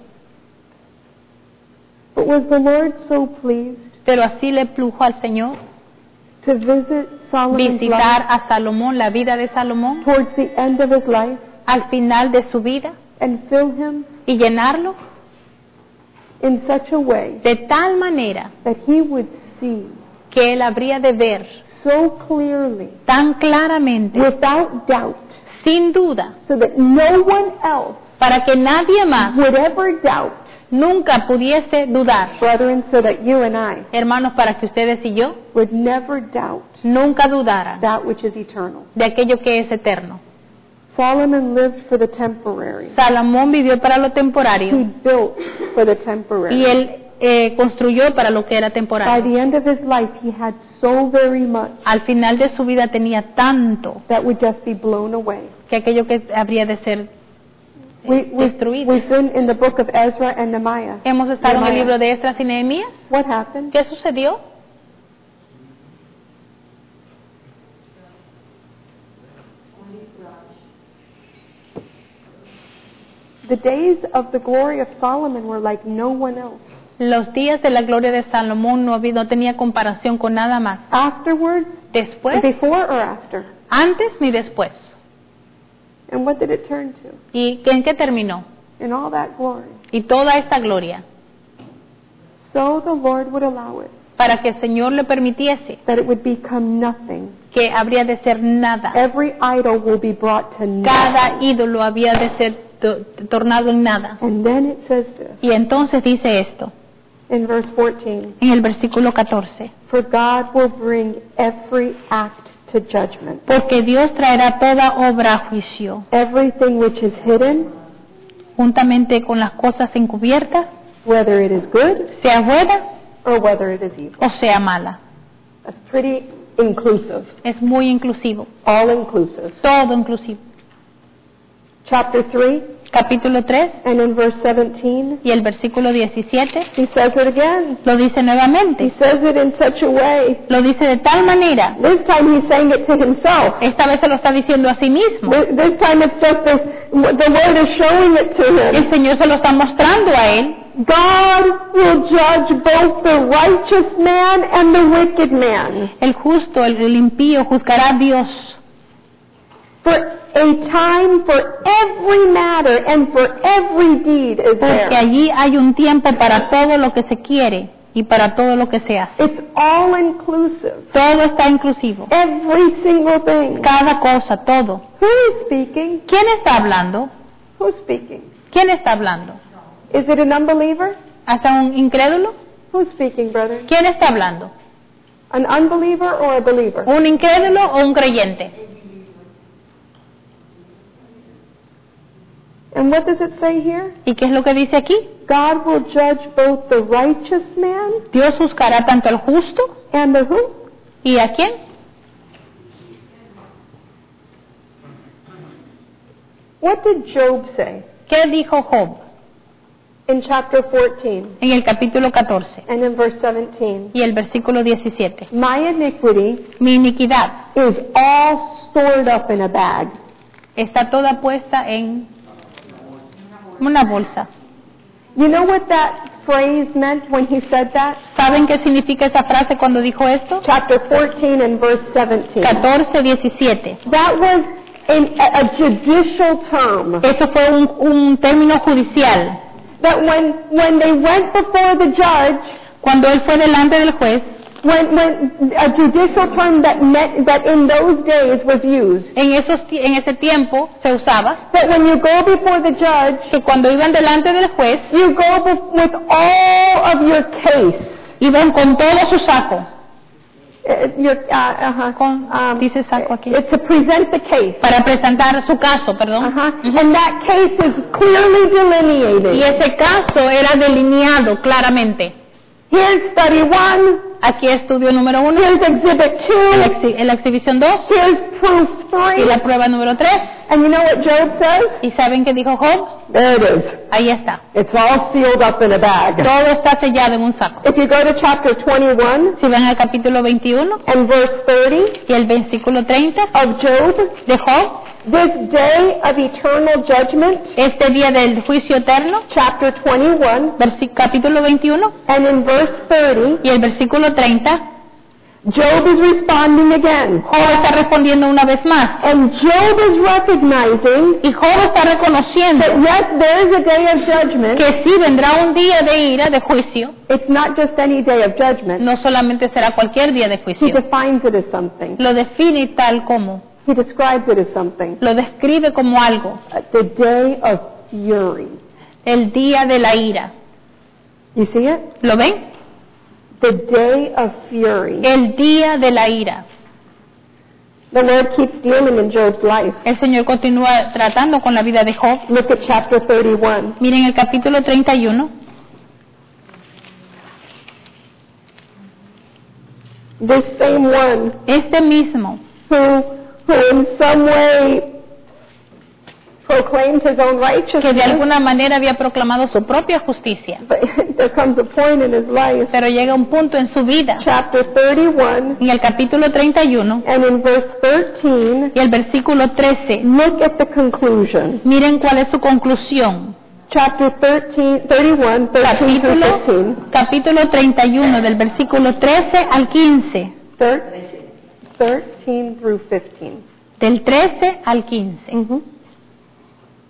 But was the Lord so pleased Pero así le plujo al Señor to visit Solomon's visitar life a Salomón, la vida de Salomón, towards the end of his life al final de su vida and fill him y llenarlo in such a way de tal manera that he would see que él habría de ver so clearly, tan claramente, without doubt, sin duda, so that no one else para que nadie más would ever doubt, nunca pudiese dudar. brethren, so that you and I Hermanos, para que ustedes y yo would never doubt nunca dudaran that which is eternal. de aquello que es eterno. Solomon lived for the temporary. Salomón vivió para lo He temporario built for the y temporary. él eh, construyó para lo que era By temporario. the end of his life, he had so very much Al final de su vida tenía tanto that would just be blown away. que aquello que habría de ser eh, We, we, destruido. we've been in the book of Ezra and Nehemiah. Hemos estado en el Nehemiah. libro de Esdras y Nehemías. What happened? ¿Qué sucedió? The days of the glory of Solomon were like no one else. Los días de la gloria de Salomón no, había- no tenía comparación con nada más. Afterwards, Después, before or after? antes ni después. And what did it turn to? ¿Y en qué terminó? In all that glory. Y toda esta gloria. So the Lord would allow it. para que el Señor le permitiese, that it would become nothing. que habría de ser nada. Every idol will be brought to Cada nothing. ídolo había de ser to- tornado en nada. And then it says this Y entonces dice esto, in verse fourteen, en el versículo catorce, for God will bring every act to judgment. porque Dios traerá toda obra a juicio, Everything which is hidden, juntamente con las cosas encubiertas, whether it is good sea buena or whether it is evil. o sea mala. That's pretty inclusive, Es muy inclusivo, all inclusive. todo inclusivo. Chapter three, Capítulo tres and in verse seventeen, y el versículo diecisiete he says it again. lo dice He nuevamente, says it in such a way. lo dice de tal manera, This time he's saying it to himself. esta vez se lo está diciendo a sí mismo, This this time it's just this, the Lord is showing it to him. el Señor se lo está mostrando a él. God will judge both the righteous man and the wicked man. El justo, el, el impío juzgará a Dios, For a time for every matter and for every deed is porque there. allí hay un tiempo para todo lo que se quiere y para todo lo que se hace. It's all inclusive. Todo está inclusivo, Every single thing. cada cosa, todo. Who is speaking? ¿Quién está hablando? Who's speaking? ¿Quién está hablando? Is it an unbeliever? ¿Hasta un incrédulo? Who's speaking, brother? ¿Quién está hablando? An unbeliever or a believer? ¿Un incrédulo o un creyente? And what does it say here? ¿Y qué es lo que dice aquí? God will judge both the righteous man Dios juzgará tanto al justo and the who? y a quién. What did Job say ¿Qué dijo Job in chapter fourteen en el capítulo catorce and in verse seventeen? y el versículo diecisiete? My iniquity Mi iniquidad is all stored up in a bag. está toda puesta en una bolsa. You know what that phrase meant when he said that? ¿Saben qué significa esa frase cuando dijo esto? Chapter fourteen and verse seventeen. catorce, diecisiete. That was an, a, a judicial term. Eso fue un, un término judicial. That when, when they went before the judge, Cuando él fue delante del juez, when, when a judicial term that meant, that in those days was used, en, esos, ti- en ese tiempo se usaba that when you go before the judge, que cuando iban delante del juez, you go bef- with all of your case. iban con todo su saco. Uh, your, uh, uh-huh. Con, dice saco aquí. It's to present the case. Para presentar su caso, perdón. Uh-huh. And that case is clearly delineated. Y ese caso era delineado claramente. Here's study one. Aquí estudio número uno, Here's exhibit en la, two. exhi- en la exhibición dos Here's proof y three. la prueba número tres. And you know what Job says? ¿Y saben qué dijo Job? There it is. Ahí está. It's all sealed up in a bag. Todo está sellado en un saco. If you go to chapter twenty-one Si van al capítulo veintiuno and verse thirty y el versículo treinta of Job, de Job, this day of eternal judgment, este día del juicio eterno, chapter twenty-one, versi- capítulo veintiuno and in verse thirty, y el versículo treinta, Job is responding again. Job está respondiendo una vez más. And Job is recognizing Y Job está reconociendo that yes, there is a day of judgment. que sí vendrá un día de ira, de juicio. It's not just any day of judgment. No solamente será cualquier día de He juicio. defines it as something. Lo define tal como. He describes it as something. Lo describe como algo. Uh, The day of fury. El día de la ira. You see it? ¿Lo ven? The day of fury. El día de la ira. The Lord keeps dealing in Job's life. El Señor continúa tratando con la vida de Job. Look at chapter thirty-one. Miren el capítulo treinta y uno. This same one Este mismo, who, who in some way proclaimed his own que de righteousness, alguna manera había proclamado su propia justicia. but there comes a point in his life, Pero llega un punto en su vida, chapter thirty-one, en el capítulo treinta y uno and in verse thirteen, y el versículo trece. look at the conclusion. Miren cuál es su conclusión. Chapter thirteen, thirty-one, thirteen through Capítulo, fifteen. capítulo treinta y uno, del versículo trece al quince. Thir- thirteen through fifteen. Del trece al quince. Mm-hmm.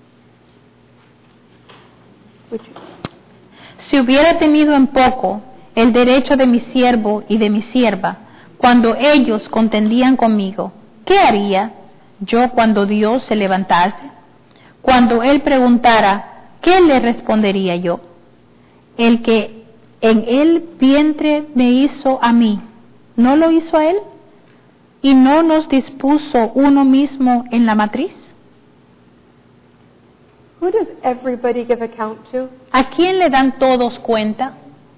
Which, Si hubiera tenido en poco el derecho de mi siervo y de mi sierva, cuando ellos contendían conmigo, ¿qué haría yo cuando Dios se levantase? Cuando Él preguntara, ¿qué le respondería yo? El que en el vientre me hizo a mí, ¿no lo hizo a Él? ¿Y no nos dispuso uno mismo en la matriz? Who does everybody give account to? ¿A quién le dan todos cuenta?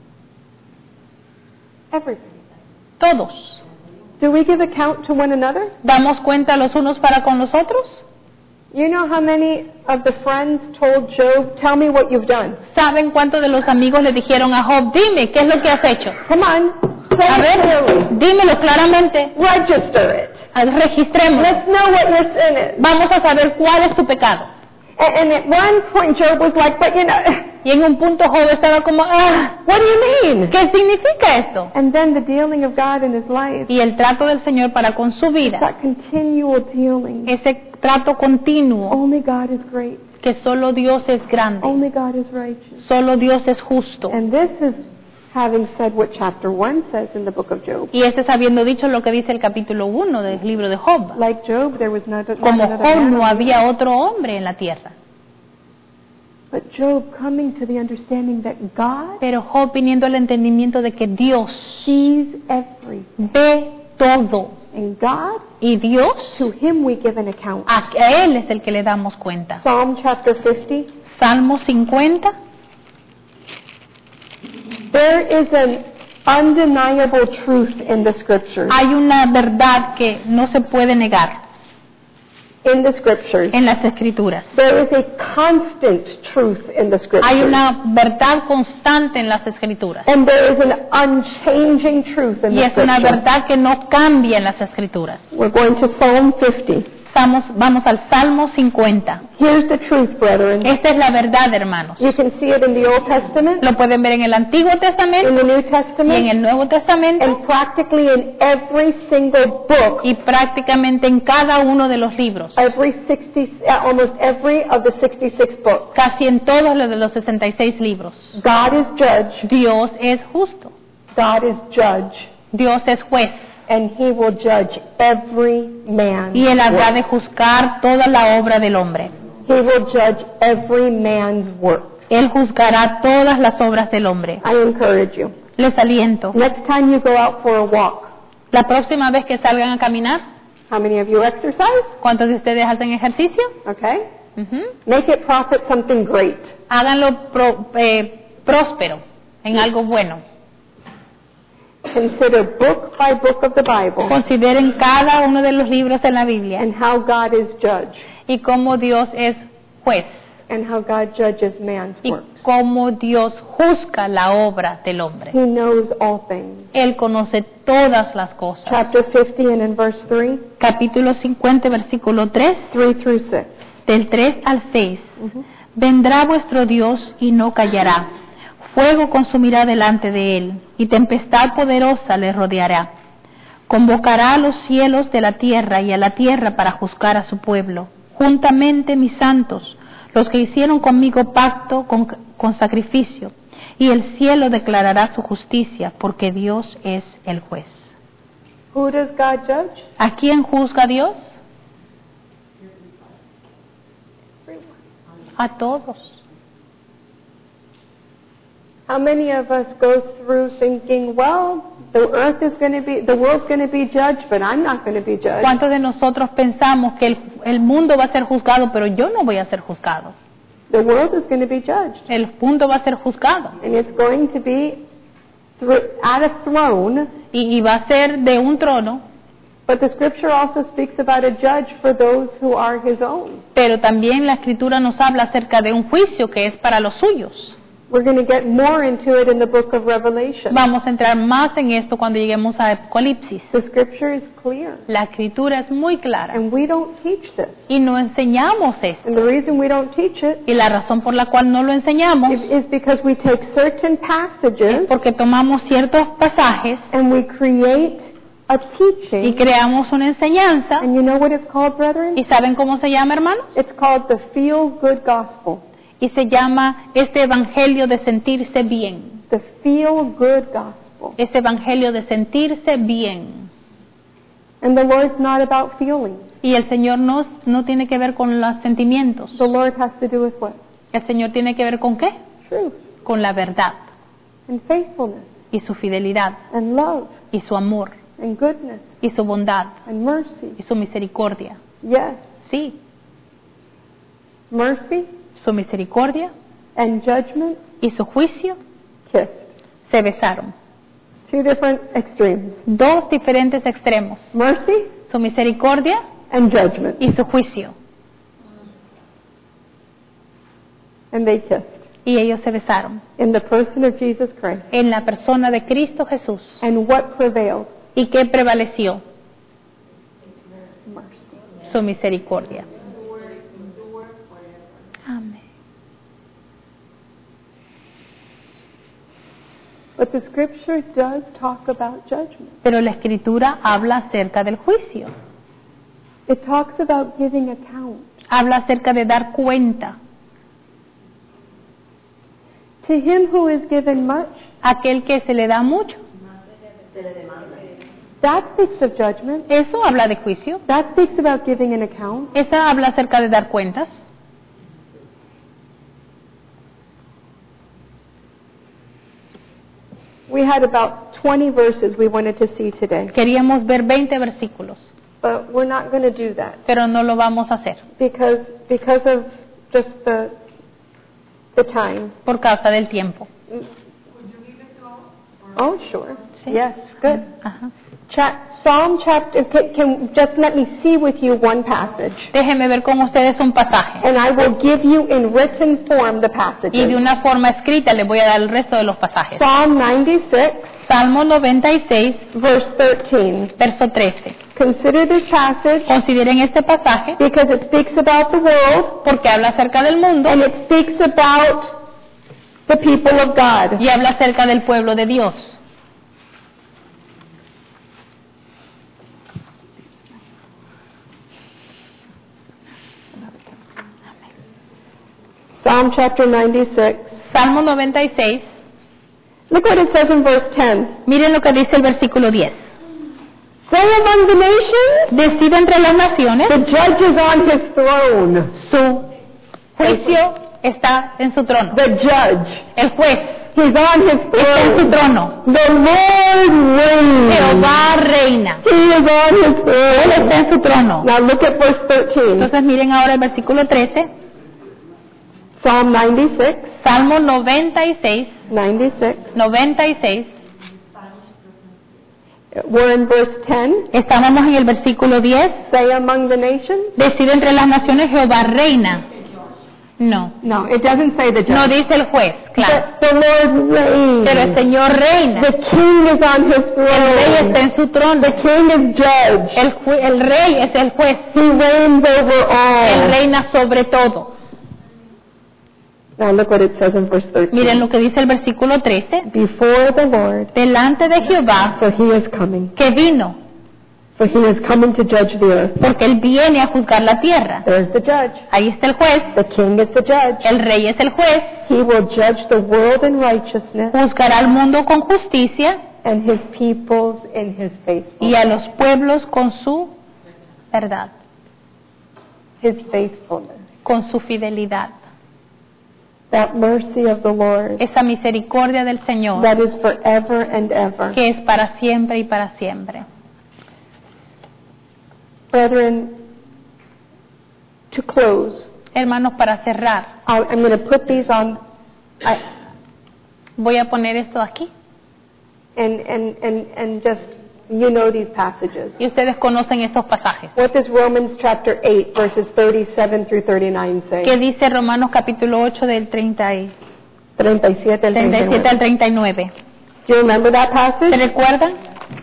Everybody. Todos. Do we give account to one another? ¿Damos cuenta los unos para con los otros? You know how many of the friends told Job, tell me what you've done? ¿Saben cuántos de los amigos le dijeron a Job, dime, ¿qué es lo que has hecho? Come on, say A it ver, clearly. dímelo claramente. Register it. Registremos. Let's know what your sin is. Vamos a saber cuál es tu pecado. And, and at one point Job was like, but you know, Y en un punto Job estaba como, ah, what do you mean? ¿qué significa esto? And then the dealing of God in his life, Y el trato del Señor para con su vida, that continual dealing. ese trato continuo, Only God is great. que solo Dios es grande, Only God is righteous. solo Dios es justo. And this is having said what chapter one says in the book of Job. Y este es habiendo dicho lo que dice el capítulo uno del libro de Job. Like Job, there was not, not Como another Job man no on the había earth. otro hombre en la tierra. But Job coming to the understanding that God Pero Job viniendo al entendimiento de que Dios sees everything. ve todo. And God, Y Dios, to him we give an account. a Él es el que le damos cuenta. Psalm chapter fifty. Salmo cincuenta. There is an undeniable truth in the scriptures. Hay una verdad que no se puede negar In the scriptures. en las Escrituras. There is a constant truth in the scriptures. Hay una verdad constante en las Escrituras. And there is an unchanging truth in Y the es una scriptures. verdad que no cambia en las Escrituras. We're going to Psalm fifty. Vamos, vamos al Salmo cincuenta. Here's the truth, brethren. Esta es la verdad, hermanos. You can see it in the Old Testament, Lo pueden ver en el Antiguo in Testamento the New y en Testament, el Nuevo Testamento and practically in every single book, y prácticamente en cada uno de los libros. every sixty, uh, almost every of the sixty-six books. Casi en todos los de los sesenta y seis libros. God is judge. Dios es justo. God is judge. Dios es juez. And he will judge every man. Y Él habrá de juzgar toda la obra del hombre. He will judge every man's work. Él juzgará todas las obras del hombre. I encourage you. Les aliento. Next time you go out for a walk, La próxima vez que salgan a caminar, how many of you exercise? ¿cuántos de ustedes hacen ejercicio? Okay. Ujú. Make it profit something great. Háganlo pro- eh, próspero, en algo bueno. Consider book by book of the Bible Consideren cada uno de los libros de la Biblia and how God is judge y cómo Dios es juez and how God judges man's y work. cómo Dios juzga la obra del hombre. He knows all things. Él conoce todas las cosas. Chapter fifty and in verse three, Capítulo cincuenta, versículo tres, three through six. del tres al seis. Mhm. Vendrá vuestro Dios y no callará. Fuego consumirá delante de él, y tempestad poderosa le rodeará. Convocará a los cielos de la tierra y a la tierra para juzgar a su pueblo. Juntamente mis santos, los que hicieron conmigo pacto con, con sacrificio, y el cielo declarará su justicia, porque Dios es el juez. Who does God judge? ¿A quién juzga Dios? A todos. How many of us go through thinking, well, the earth is going to be, the world's going to be judged, but I'm not going to be judged. ¿Cuántos de nosotros pensamos que el, el mundo va a ser juzgado, pero yo no voy a ser juzgado? The world is going to be judged, El mundo va a ser juzgado and it's going to be thro- at a throne. y, y va a ser de un trono, But the scripture also speaks about a judge for those who are his own. pero también la Escritura nos habla acerca de un juicio que es para los suyos. We're going to get more into it in the book of Revelation. Vamos a entrar más en esto cuando lleguemos a Apocalipsis. The scripture is clear, La Escritura es muy clara and we don't teach this. y no enseñamos esto. And the reason we don't teach it Y la razón por la cual no lo enseñamos is, is because we take certain es passages porque tomamos ciertos pasajes and we create a y teaching. creamos una enseñanza. And you know what it's called, brethren? ¿Y saben cómo se llama, hermanos? It's called the feel-good gospel. Y se llama este evangelio de sentirse bien. the feel-good gospel. ese evangelio de sentirse bien. And the Lord's not about feelings. Y el Señor no, no tiene que ver con los sentimientos. The Lord has to do with what? El Señor tiene que ver con qué? Truth Con la verdad and faithfulness y su fidelidad and love y su amor and goodness y su bondad and mercy. y su misericordia. Yes, Sí, mercy su misericordia and judgment y su juicio kissed. se besaron. Two different extremes. Dos diferentes extremos, Mercy su misericordia and judgment. y su juicio. And they kissed Y ellos se besaron in the person of Jesus Christ. en la persona de Cristo Jesús. And what prevailed? ¿Y qué prevaleció? Mercy. Su misericordia. Amén. But the scripture does talk about judgment. Pero la Escritura habla acerca del juicio. It talks about giving account. Habla acerca de dar cuenta. To him who is given much, Aquel que se le da mucho, that speaks of judgment. eso habla de juicio. That speaks about giving an account. Esa habla acerca de dar cuentas. We had about twenty verses we wanted to see today, Queríamos ver veinte versículos, but we're not going to do that pero no lo vamos a hacer because because of just the the time. por causa del tiempo. Oh, sure. Sí. Yes, good. Ajá. Cha- Psalm chapter. Can, can just let me see with you one passage, Déjenme ver con ustedes un pasaje. and I will give you in written form the passages. Y de una forma escrita les voy a dar el resto de los pasajes. Psalm ninety-six, Salmo noventa y seis, verse thirteen. verso trece. Consider this passage Consideren este pasaje because it speaks about the world porque habla acerca del mundo and it speaks about the people of God. y habla acerca del pueblo de Dios. Psalm chapter ninety-six. Salmo noventa y seis, Look what it says in verse ten. miren lo que dice el versículo diez. Say among the nations, Decide entre las naciones, the judge is on his throne. su juicio está en su trono. The judge, El juez he's on his está en su throne. trono. The Lord reigns. Jehová reina. He is on his Él está throne. en su trono. Now look at verse thirteen. Entonces miren ahora el versículo trece, Psalm ninety-six, Salmo noventa y seis, ninety-six. noventa y seis. We're in verse ten. Estábamos en el versículo diez. Say among the nations. Decide entre las naciones, Jehová reina. No, No, it doesn't say the judge. no dice el juez, claro. But the Lord reigns. Pero el Señor reina. The king is on his El rey está throne. en su trono. The king is judge. El, ju- el rey es el juez. He reigns over Él all. reina sobre todo. Now look what it says in verse thirteen. Miren lo que dice el versículo trece. Before the Lord, Delante de Jehová, for he is coming. que vino, For he is coming to judge the earth. porque Él viene a juzgar la tierra. There's the judge. Ahí está el juez. The king is the judge. El rey es el juez. He will judge the world in righteousness Juzgará al mundo con justicia and his peoples in his y faithfulness. a los pueblos con su verdad, His faithfulness. con su fidelidad. That mercy of the Lord Esa misericordia del Señor that is forever and ever. que es para siempre y para siempre. Brethren, to close, Hermanos, para cerrar, I- I'm going to put these on, I, voy a poner esto aquí. and, and, and, and just, you know these passages. Y ustedes conocen estos pasajes. What does Romans chapter eight, verses thirty-seven through thirty-nine say? ¿Qué dice Romanos capítulo ocho del treinta y thirty-seven al treinta y siete al treinta y nueve? Do you remember that ¿Se passage? recuerdan?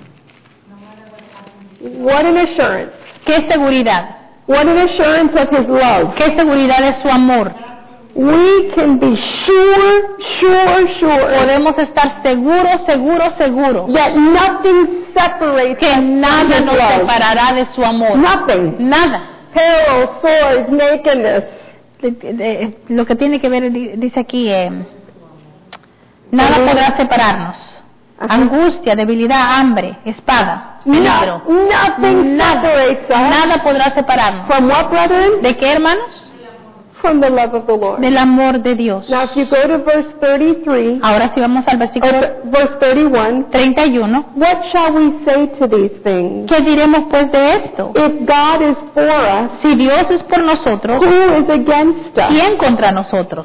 What an assurance. ¿Qué seguridad? What an assurance of his love. ¿Qué seguridad es su amor? We can be sure, sure, sure Podemos estar seguros, seguros, seguros that nothing separates que us from nada his nos love. separará de su amor. Nothing. Nada. Peril, swords, nakedness. De- de- de- lo que tiene que ver, di- dice aquí, eh, Nada podrá separarnos. Ajá. Angustia, debilidad, hambre, espada, peligro. No, nothing Nada, separates us. nada podrá separarnos. From what, brethren? ¿De qué, hermanos? From the love of the Lord. Del amor de Dios. Now, if you go to verse thirty-three, Ahora si vamos al versículo or verse thirty-one, treinta y uno, what shall we say to these things? ¿qué diremos pues de esto? If God is for us, Si Dios es por nosotros, who is against us? ¿quién contra nosotros?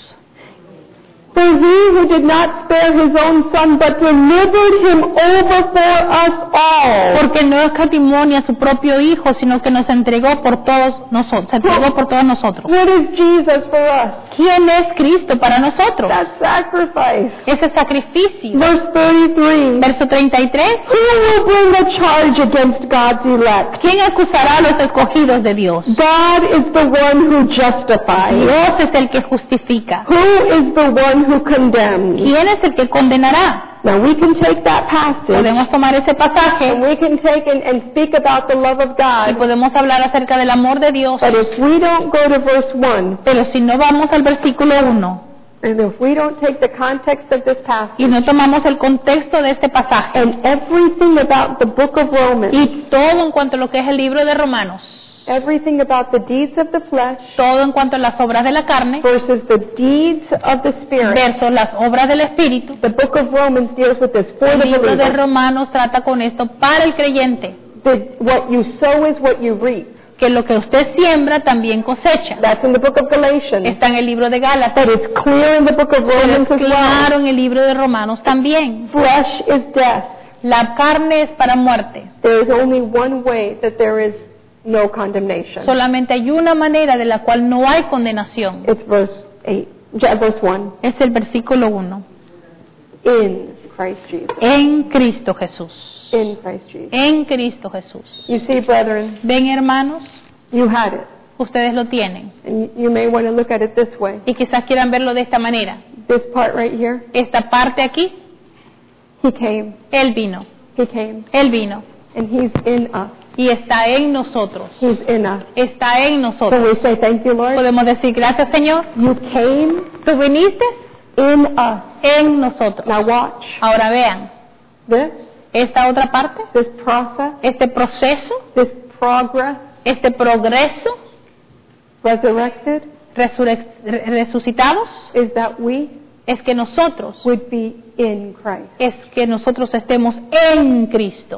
For he who did not spare his own son, but delivered him over for us all. Porque no escatimó ni a su propio hijo, sino que nos entregó por todos nosotros, se entregó por todos nosotros. What is Jesus for us? ¿Quién es Cristo para nosotros? That sacrifice. Ese sacrificio. Verse thirty-three. Verso treinta y tres. Who will bring a charge against God's elect? ¿Quién acusará a los escogidos de Dios? God is the one who justifies. Dios es el que justifica. Who is the one who condemns? ¿Quién es el que condenará? Now we can take that passage Podemos tomar ese and pasaje we can take and, and speak about the love of y God. podemos hablar acerca del amor de Dios. But if we don't go to verse one, Pero si no vamos al versículo uno and if we don't take the context of this passage y no tomamos el contexto de este pasaje and everything about the book of Romans, y todo en cuanto a lo que es el libro de Romanos, everything about the deeds of the flesh todo en cuanto a las obras de la carne versus the deeds of the Spirit, versus las obras del Espíritu, the book of Romans deals with this for el the libro de believer. Romanos trata con esto para el creyente, The, what you sow is what you reap. que lo que usted siembra también cosecha. That's in the book of Galatians. Está en el libro de Gálatas, But it's clear in the book of pero Romans es as well. claro en el libro de Romanos también. Flesh is death. La carne es para muerte. There is only one way that there is no condemnation. Solamente hay una manera de la cual no hay condenación. It's verse eight, ja- verse one. Es el versículo uno. In Christ Jesus. En Cristo Jesús. In Christ Jesus. En Cristo Jesús. You see, brethren, Ven, hermanos, you had it. ustedes lo tienen. And you may want to look at it this way. Y quizás quieran verlo de esta manera. This part right here, Esta parte aquí, He came. Él vino. He came. Él vino. And He's in us. Y está en nosotros. He's in us. Está en So nosotros. we say, thank you, Lord. Podemos decir, gracias, Señor. You came Tú viniste in us. en nosotros. Now watch. Ahora vean, This, esta otra parte, this process, este proceso, this progress, este progreso, resurrected, resurrec- re- resucitados, is that we es que nosotros, would be in Christ. es que nosotros estemos en Cristo.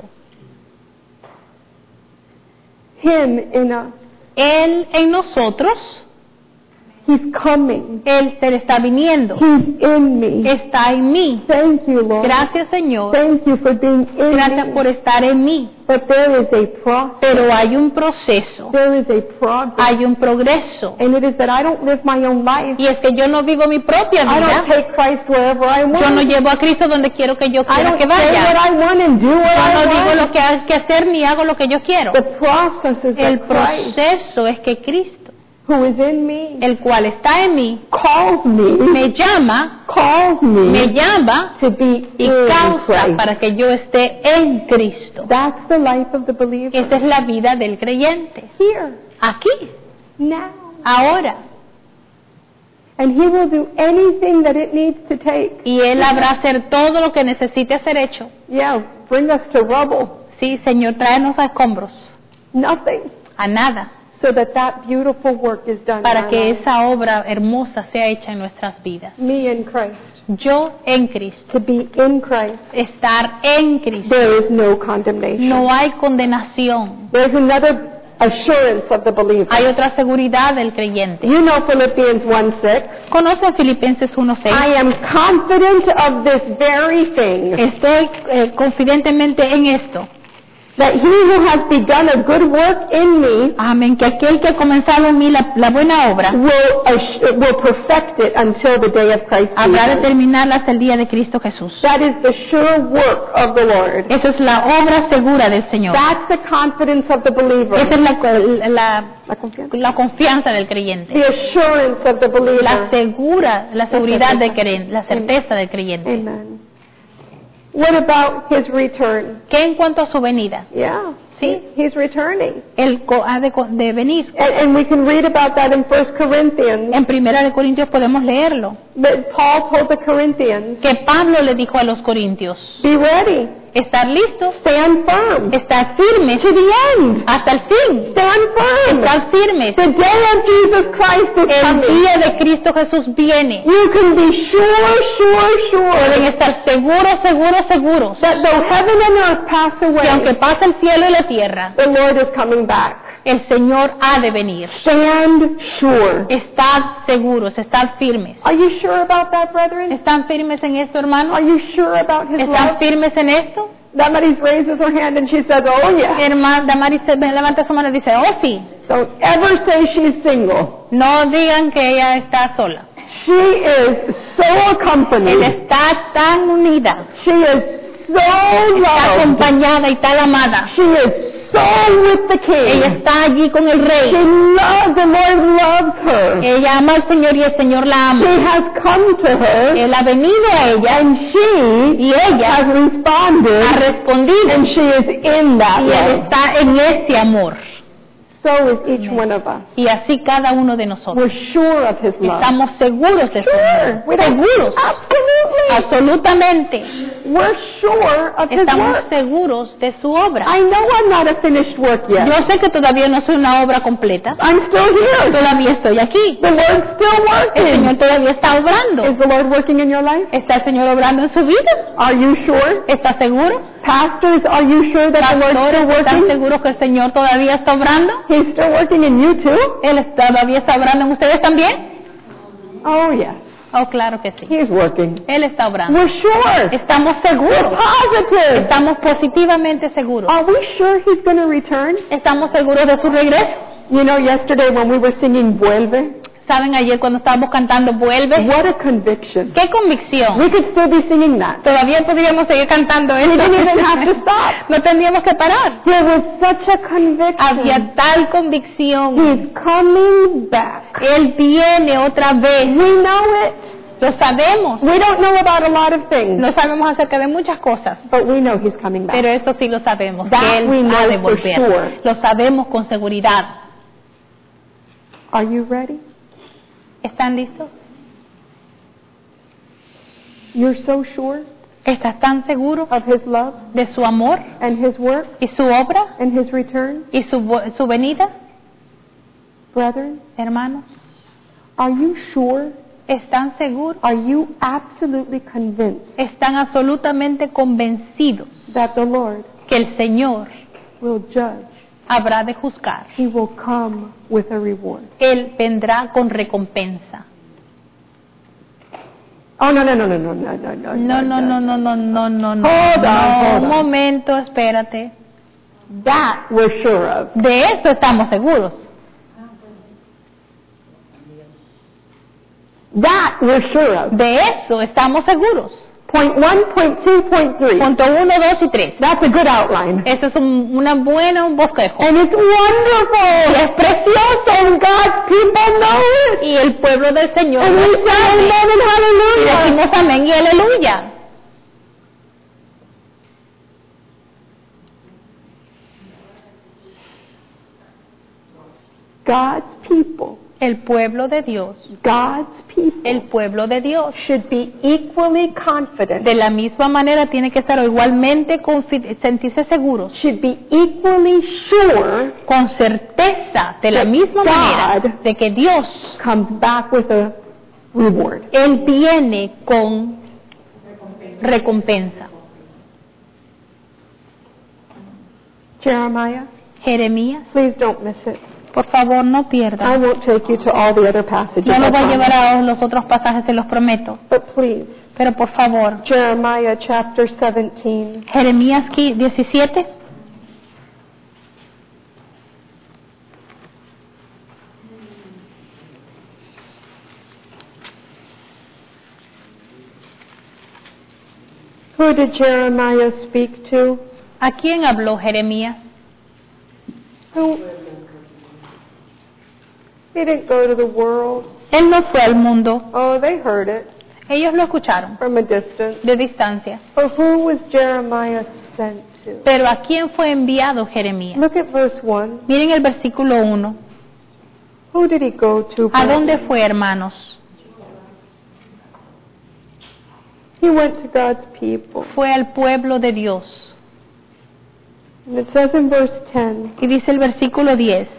Him in us. Él en nosotros, He's coming. Él se le está viniendo, He's in me. está en mí. Thank you, Lord. Gracias, Señor. Thank you for being in Gracias me. por estar en mí. But there is a process. Pero hay un proceso, There is a progress. hay un progreso. And it is that I don't live my own life. Y es que yo no vivo mi propia I don't vida. take Christ wherever I want. Yo no llevo a Cristo donde quiero que yo I quiera don't que say what vaya. I want and do what Yo I no digo want. lo que hay que hacer ni hago lo que yo quiero. The process is El that Christ, proceso es que Cristo, who is in me, el cual está en mí, calls me, me llama, calls me me llama to be y in causa Christ. para que yo esté en Cristo. That's the life of the believer. Esa es la vida del creyente. Here, Aquí, now. ahora. And he will do anything that it needs to take. Y Él habrá hacer todo lo que necesite ser hecho. Yeah, bring us to rubble. Sí, Señor, tráenos a escombros, Nothing. a nada, So that that beautiful work is done in para our que lives. esa obra hermosa sea hecha en nuestras vidas. Me in Christ. Yo en Cristo, To be in Christ. estar en Cristo. There is no condemnation. No hay condenación. There's another assurance of the believer. Hay otra seguridad del creyente. You know Philippians one six. ¿Conocen Filipenses uno seis? I am confident of this very thing, Estoy eh, confidentemente en esto. that he who has begun a good work in me Amén. Que aquel que ha comenzado en mí la, la buena obra will, ass- will perfect it until the day of Christ habrá de Jesus. terminarla hasta el día de Cristo Jesús. That is the sure work of the Lord. Esa es la obra segura del Señor. That's the confidence of the believer. Esa es la, la, La confianza. la confianza del creyente. The assurance of the La believer. segura, la seguridad del creyente, la certeza del creyente. Amen. What about his return? ¿Qué en cuanto a su venida? Yeah. Sí. He's returning. Él co- ha de, de venir. And, and we can read about that in First Corinthians. En Primera de Corintios podemos leerlo. that Paul told the Corinthians, que Pablo le dijo a los corintios: be ready, estar listos, stand firm, estar firmes to the end, hasta el fin, stand firm. estar firmes. The day of Jesus Christ is El coming. día de Cristo Jesús viene. You can be sure, sure, Pueden sure estar seguros, seguros, seguros, that though heaven and earth pass que aunque away, pase el cielo y la tierra, the Lord is coming back. el Señor ha de venir. Stand sure. Estad seguros, estad firmes. Are you sure about that, brethren? ¿Están firmes en esto, hermanos? Are you sure about His ¿Están love? firmes en esto? Damaris raises her hand and she says, oh yeah. Hermana Damaris se- levanta su mano y dice: oh sí. Don't ever say she's single. No digan que ella está sola. She is so Ella accompanied. está tan unida, She is so está loved. acompañada y tan amada. She is so with the Ella King. está allí con el She rey. loves, the Lord loves her. Ella ama al Señor y el Señor la She ama. has come to her Él ha venido a ella and she y ella has ha responded respondido and she is in that y él love. está en este amor. So is each one of us. Y así cada uno de nosotros. We're sure of His love. Estamos seguros de su Sure. amor. We don't- Seguros. Absolutely. Absolutamente. We're sure of His Estamos work. seguros de su obra. I know I'm not a finished work yet. Yo sé que todavía no soy una obra completa. I'm still here. Todavía estoy aquí. The Lord's still El working. Señor todavía está obrando. Is the Lord working in your life? ¿Está el Señor obrando en su vida? Are you sure? ¿Está seguro? Pastors, are you sure that the Lord's still Pastores, ¿están working? seguros que el Señor todavía está obrando? He's still working in you too? ¿Él todavía está obrando en ustedes también? Oh, yes. Oh, claro que sí. He's working. Él está obrando. We're sure. Estamos We're seguros. positive. Estamos positivamente seguros. Are we sure He's going to return? Estamos seguros de su regreso. You know, yesterday when we were singing Vuelve, ¿Saben ayer cuando estábamos cantando Vuelve? what a conviction. ¡Qué convicción! We could still be singing that. Todavía podríamos seguir cantando We esto. didn't even have to stop. No tendríamos que parar. There was such a conviction. Había tal convicción. He's coming back. Él viene otra vez. We know it. Lo sabemos. We don't know about a lot of things, Lo sabemos acerca de muchas cosas. but we know He's coming back. Pero eso sí lo sabemos, That que Él we know ha de for volver. sure. Lo sabemos con seguridad. Are you ready? ¿Están listos? You're so sure ¿Estás tan seguro of His love de su amor and His work y su obra and His return, y su, vo- su venida? brethren? Hermanos, Are you sure? ¿están seguros? Are you absolutely convinced ¿Están absolutamente convencidos that the Lord que el Señor will judge? habrá de juzgar? He will come with a reward. Él vendrá con recompensa. Oh, no, no, no, no, no, no, no, no. No, no, no, no, no, no, no, no. Hold on, No, hold un on. momento, espérate. That we're sure of. De eso estamos seguros. That we're sure of. De eso estamos seguros. Point one, point two, point three. Punto uno, dos y tres. That's a good outline. Eso es un, una buena, un bosquejo. And it's wonderful. Es precioso. And God's people know it. Y el pueblo del Señor And we lo say sabe. amen and Y hallelujah. decimos amén y aleluya. God's people, El pueblo de Dios, God's people el pueblo de Dios, should be equally confident, de la misma manera tiene que estar igualmente confi- sentirse seguros, should be equally sure con certeza, de la That misma God manera, de que Dios, comes back with a reward. Él viene con recompensa. Jeremiah, Jeremías, please don't miss it. por favor no I pierda. won't take you to all the other passages, No I los voy a llevar promise. a los otros pasajes, se los prometo. But please, Pero por favor, Jeremiah chapter seventeen. Jeremías diecisiete. Who did Jeremiah speak to? ¿A quién habló Jeremías? Who? He didn't go to the world. Él no fue al mundo. Oh, they heard it Ellos lo escucharon from a distance. de distancia. But who was Jeremiah sent to? Pero ¿a quién fue enviado Jeremías? Look at verse one. Miren el versículo uno. Who did he go to? ¿A dónde fue, hermanos? He went to God's people. Fue al pueblo de Dios. And it says in verse ten, Y dice el versículo diez,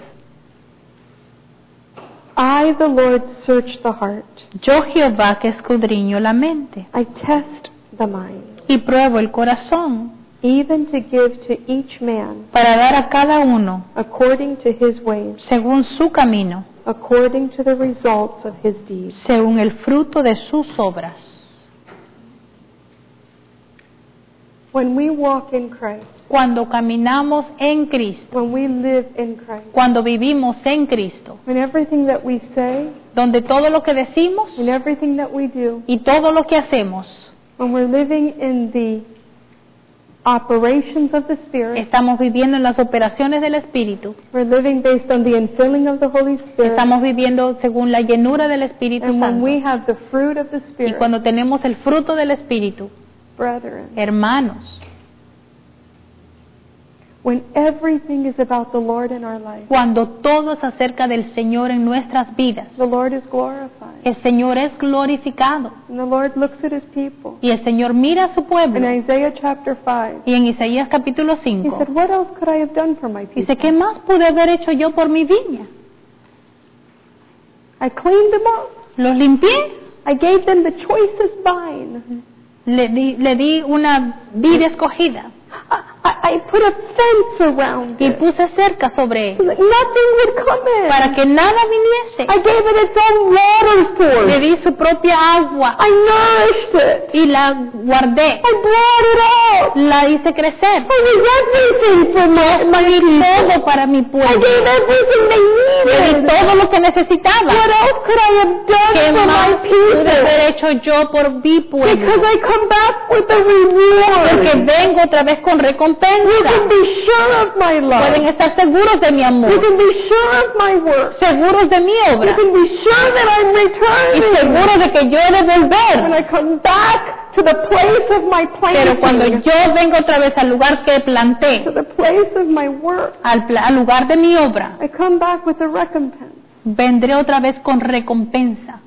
I, the Lord, search the heart. yo Jehová que escudriño la mente I test the mind, y pruebo el corazón even to give to each man para dar a cada uno according to his ways, según su camino, according to the results of his deeds. según el fruto de sus obras. When we walk in Christ, Cuando caminamos en Cristo, when we live in Christ, cuando vivimos en Cristo, when everything that we say donde todo lo que decimos and everything that we do, y todo lo que hacemos, when we're living in the operations of the Spirit, estamos viviendo en las operaciones del Espíritu, we're living based on the infilling of the Holy Spirit, estamos viviendo según la llenura del Espíritu and when we Santo. have the fruit of the Y Spirit, cuando tenemos el fruto del Espíritu, brethren, hermanos, when everything is about the Lord in our life, cuando todo es acerca del Señor en nuestras vidas, the Lord is glorified. el Señor es glorificado And the Lord looks at his people. y el Señor mira a su In pueblo. Isaiah chapter five, Y en Isaías capítulo he cinco said, what else could I have done for my people? dice, ¿qué más pude haber hecho yo por mi viña? I cleaned them up. Los limpié, I gave them the choicest vine. le di, le di una vid escogida I, I, I put a fence around y it puse cerca sobre so él that nothing would come in. para que nada viniese. I gave it its own water Le source. di su propia agua I nourished it. y la guardé, I brought it up. la hice crecer. I was everything for my, my Di people. todo para mi I pueblo. gave everything they Le di needed. todo lo que necesitaba. What else could I have done ¿Qué for my más pude haber people? hecho yo por mi Because pueblo? I come back with a Porque reward. vengo otra vez con You can recompensa. be sure of my Pueden love. estar seguros de mi You amor, can be sure of my work. seguros de mi You obra can be sure that I'm y returning. seguros de que yo he de When volver. I come back to the place of my Pero cuando planting, yo vengo otra vez al lugar que planté, to the place of my work, al, pla- al lugar de mi obra, I come back with a recompense. vendré otra vez con recompensa.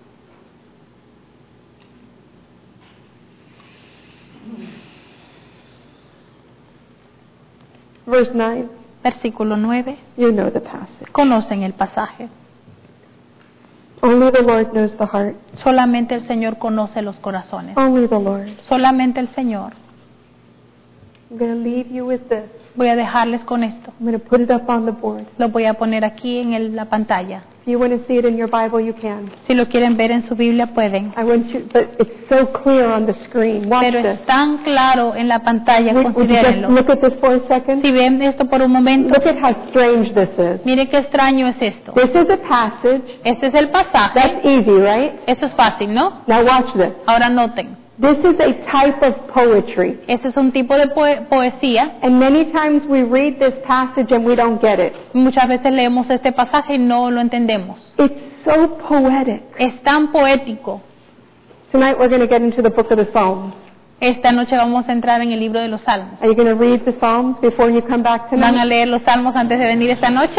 Verse nine, Versículo nueve. you know the passage. Conocen el pasaje. Only the Lord knows the heart. Solamente el Señor conoce los corazones. Only the Lord. Solamente el Señor. I'm going to leave you with this. Voy a dejarles con esto. I'm going to put it up on the board. Lo voy a poner aquí en el- la pantalla. If you want to see it in your Bible, you can. Si lo quieren ver en su Biblia, pueden. I want you, but it's so clear on the screen. Watch Pero this. es tan claro en la pantalla, Would, would you just considérenlo. look at this for a second? Si ven esto por un momento, Look at how strange this is. mire qué extraño es esto. This is a passage. Este es el pasaje. That's easy, right? Eso es fácil, ¿no? Now watch this. Ahora noten. This is a type of poetry. Este es un tipo de poe- poesía. And many times we read this passage and we don't get it. Muchas veces leemos este pasaje y no lo entendemos. It's so poetic. Es tan poético. Tonight we're going to get into the book of the Psalms. Esta noche vamos a entrar en el libro de los Salmos. Are you going to read the Psalms before you come back ¿Van a tonight? leer los Salmos antes de venir esta noche?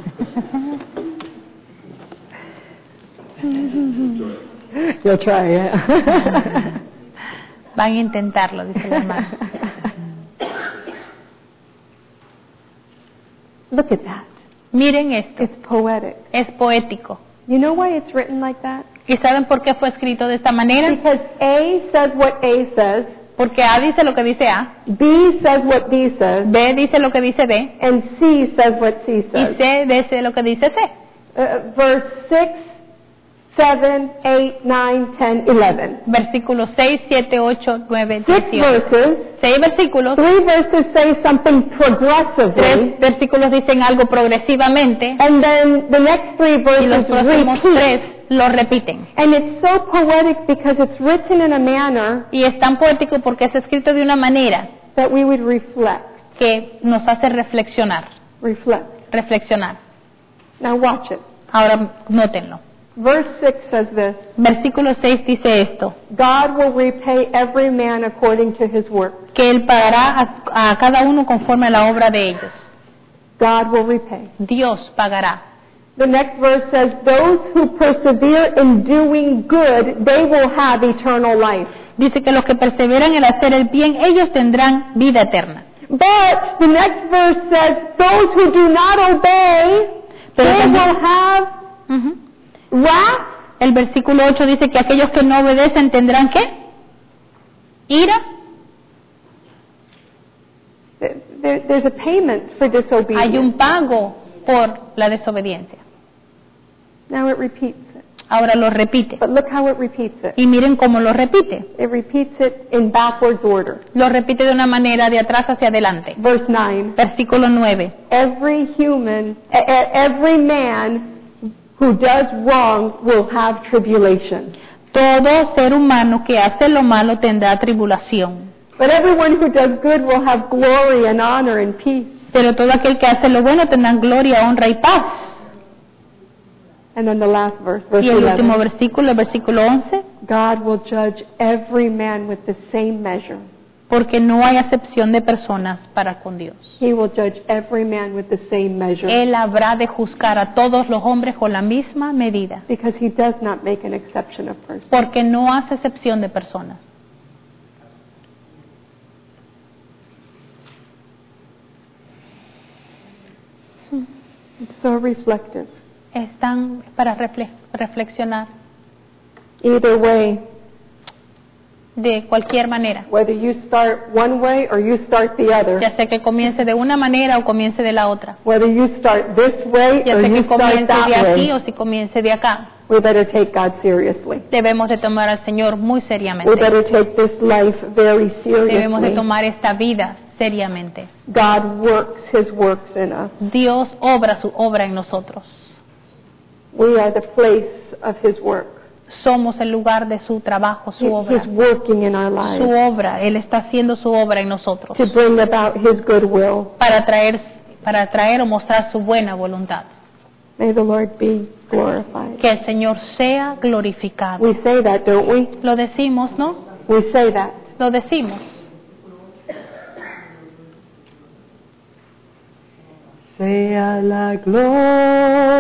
You'll try, yeah. Van a intentarlo, dice la hermana. Look at that. Miren esto. It's poetic. Es poético. You know why it's written like that? ¿Y saben por qué fue escrito de esta manera? Because A says what A says, Porque A dice lo que dice A, B says what B says, B dice lo que dice B, and C says what C y says. C dice lo que dice C. Uh, verse six, seven, eight, nine, ten, eleven. Versículos seis, siete, ocho, nueve, Six dieciocho. verses. Seis versículos, Three verses say something progressively, tres versículos dicen algo progresivamente, and then the next three y los verses próximos repeat. tres lo repiten. And it's so poetic because it's written in a manner Y es tan poético porque es escrito de una manera that we would reflect. que nos hace reflexionar, Reflect. reflexionar. Now watch it. Ahora nótenlo. Verse six says this, Versículo seis dice esto, God will repay every man according to his work. que Él pagará a, a cada uno conforme a la obra de ellos. God will repay. Dios pagará. The next verse says, those who persevere in doing good, they will have eternal life. Dice que los que perseveran en hacer el bien, ellos tendrán vida eterna. But the next verse says, those who do not obey, Pero they también- will have Ujú. wrath. El versículo ocho dice que aquellos que no obedecen tendrán ¿qué? Ira. There, there's a payment for disobedience. Hay un pago por la desobediencia. Now it repeats it. Ahora lo repite. But look how it repeats it. Y miren cómo lo repite. It repeats it in backwards order. Lo repite de una manera de atrás hacia adelante. Verse nine. Versículo nueve. Every human, e- e- every man who does wrong will have tribulation. Todo ser humano que hace lo malo tendrá tribulación. But everyone who does good will have glory and honor and peace. Pero todo aquel que hace lo bueno tendrá gloria, honra y paz. And then the last verse, verse Y el último eleven. versículo, el versículo once. God will judge every man with the same measure. Porque no hay acepción de personas para con Dios. He will judge every man with the same measure. Él habrá de juzgar a todos los hombres con la misma medida. Because he does not make an exception of persons. Porque no hace excepción de personas. It's so reflective. Están para refle- reflexionar Either way, de cualquier manera. whether you start one way or you start the other, Ya sea que comience de una manera o comience de la otra. whether you start this way Ya or sea you que start comience that de aquí way, o si comience de acá. we better take God seriously. Debemos de tomar al Señor muy We seriamente. better take this life very Debemos de seriously. tomar esta vida seriamente. God works his works in us. Dios obra su obra en nosotros. We are the place of his work. Somos el lugar de su trabajo, su He- obra. He's working in our Su lives obra, Él está haciendo su obra en nosotros. to bring about his good will. Para traer, para traer o mostrar su buena voluntad. May the Lord be glorified. Que el Señor sea glorificado. We say that, don't we? Lo decimos, ¿no? We say that. Lo decimos. Sea la gloria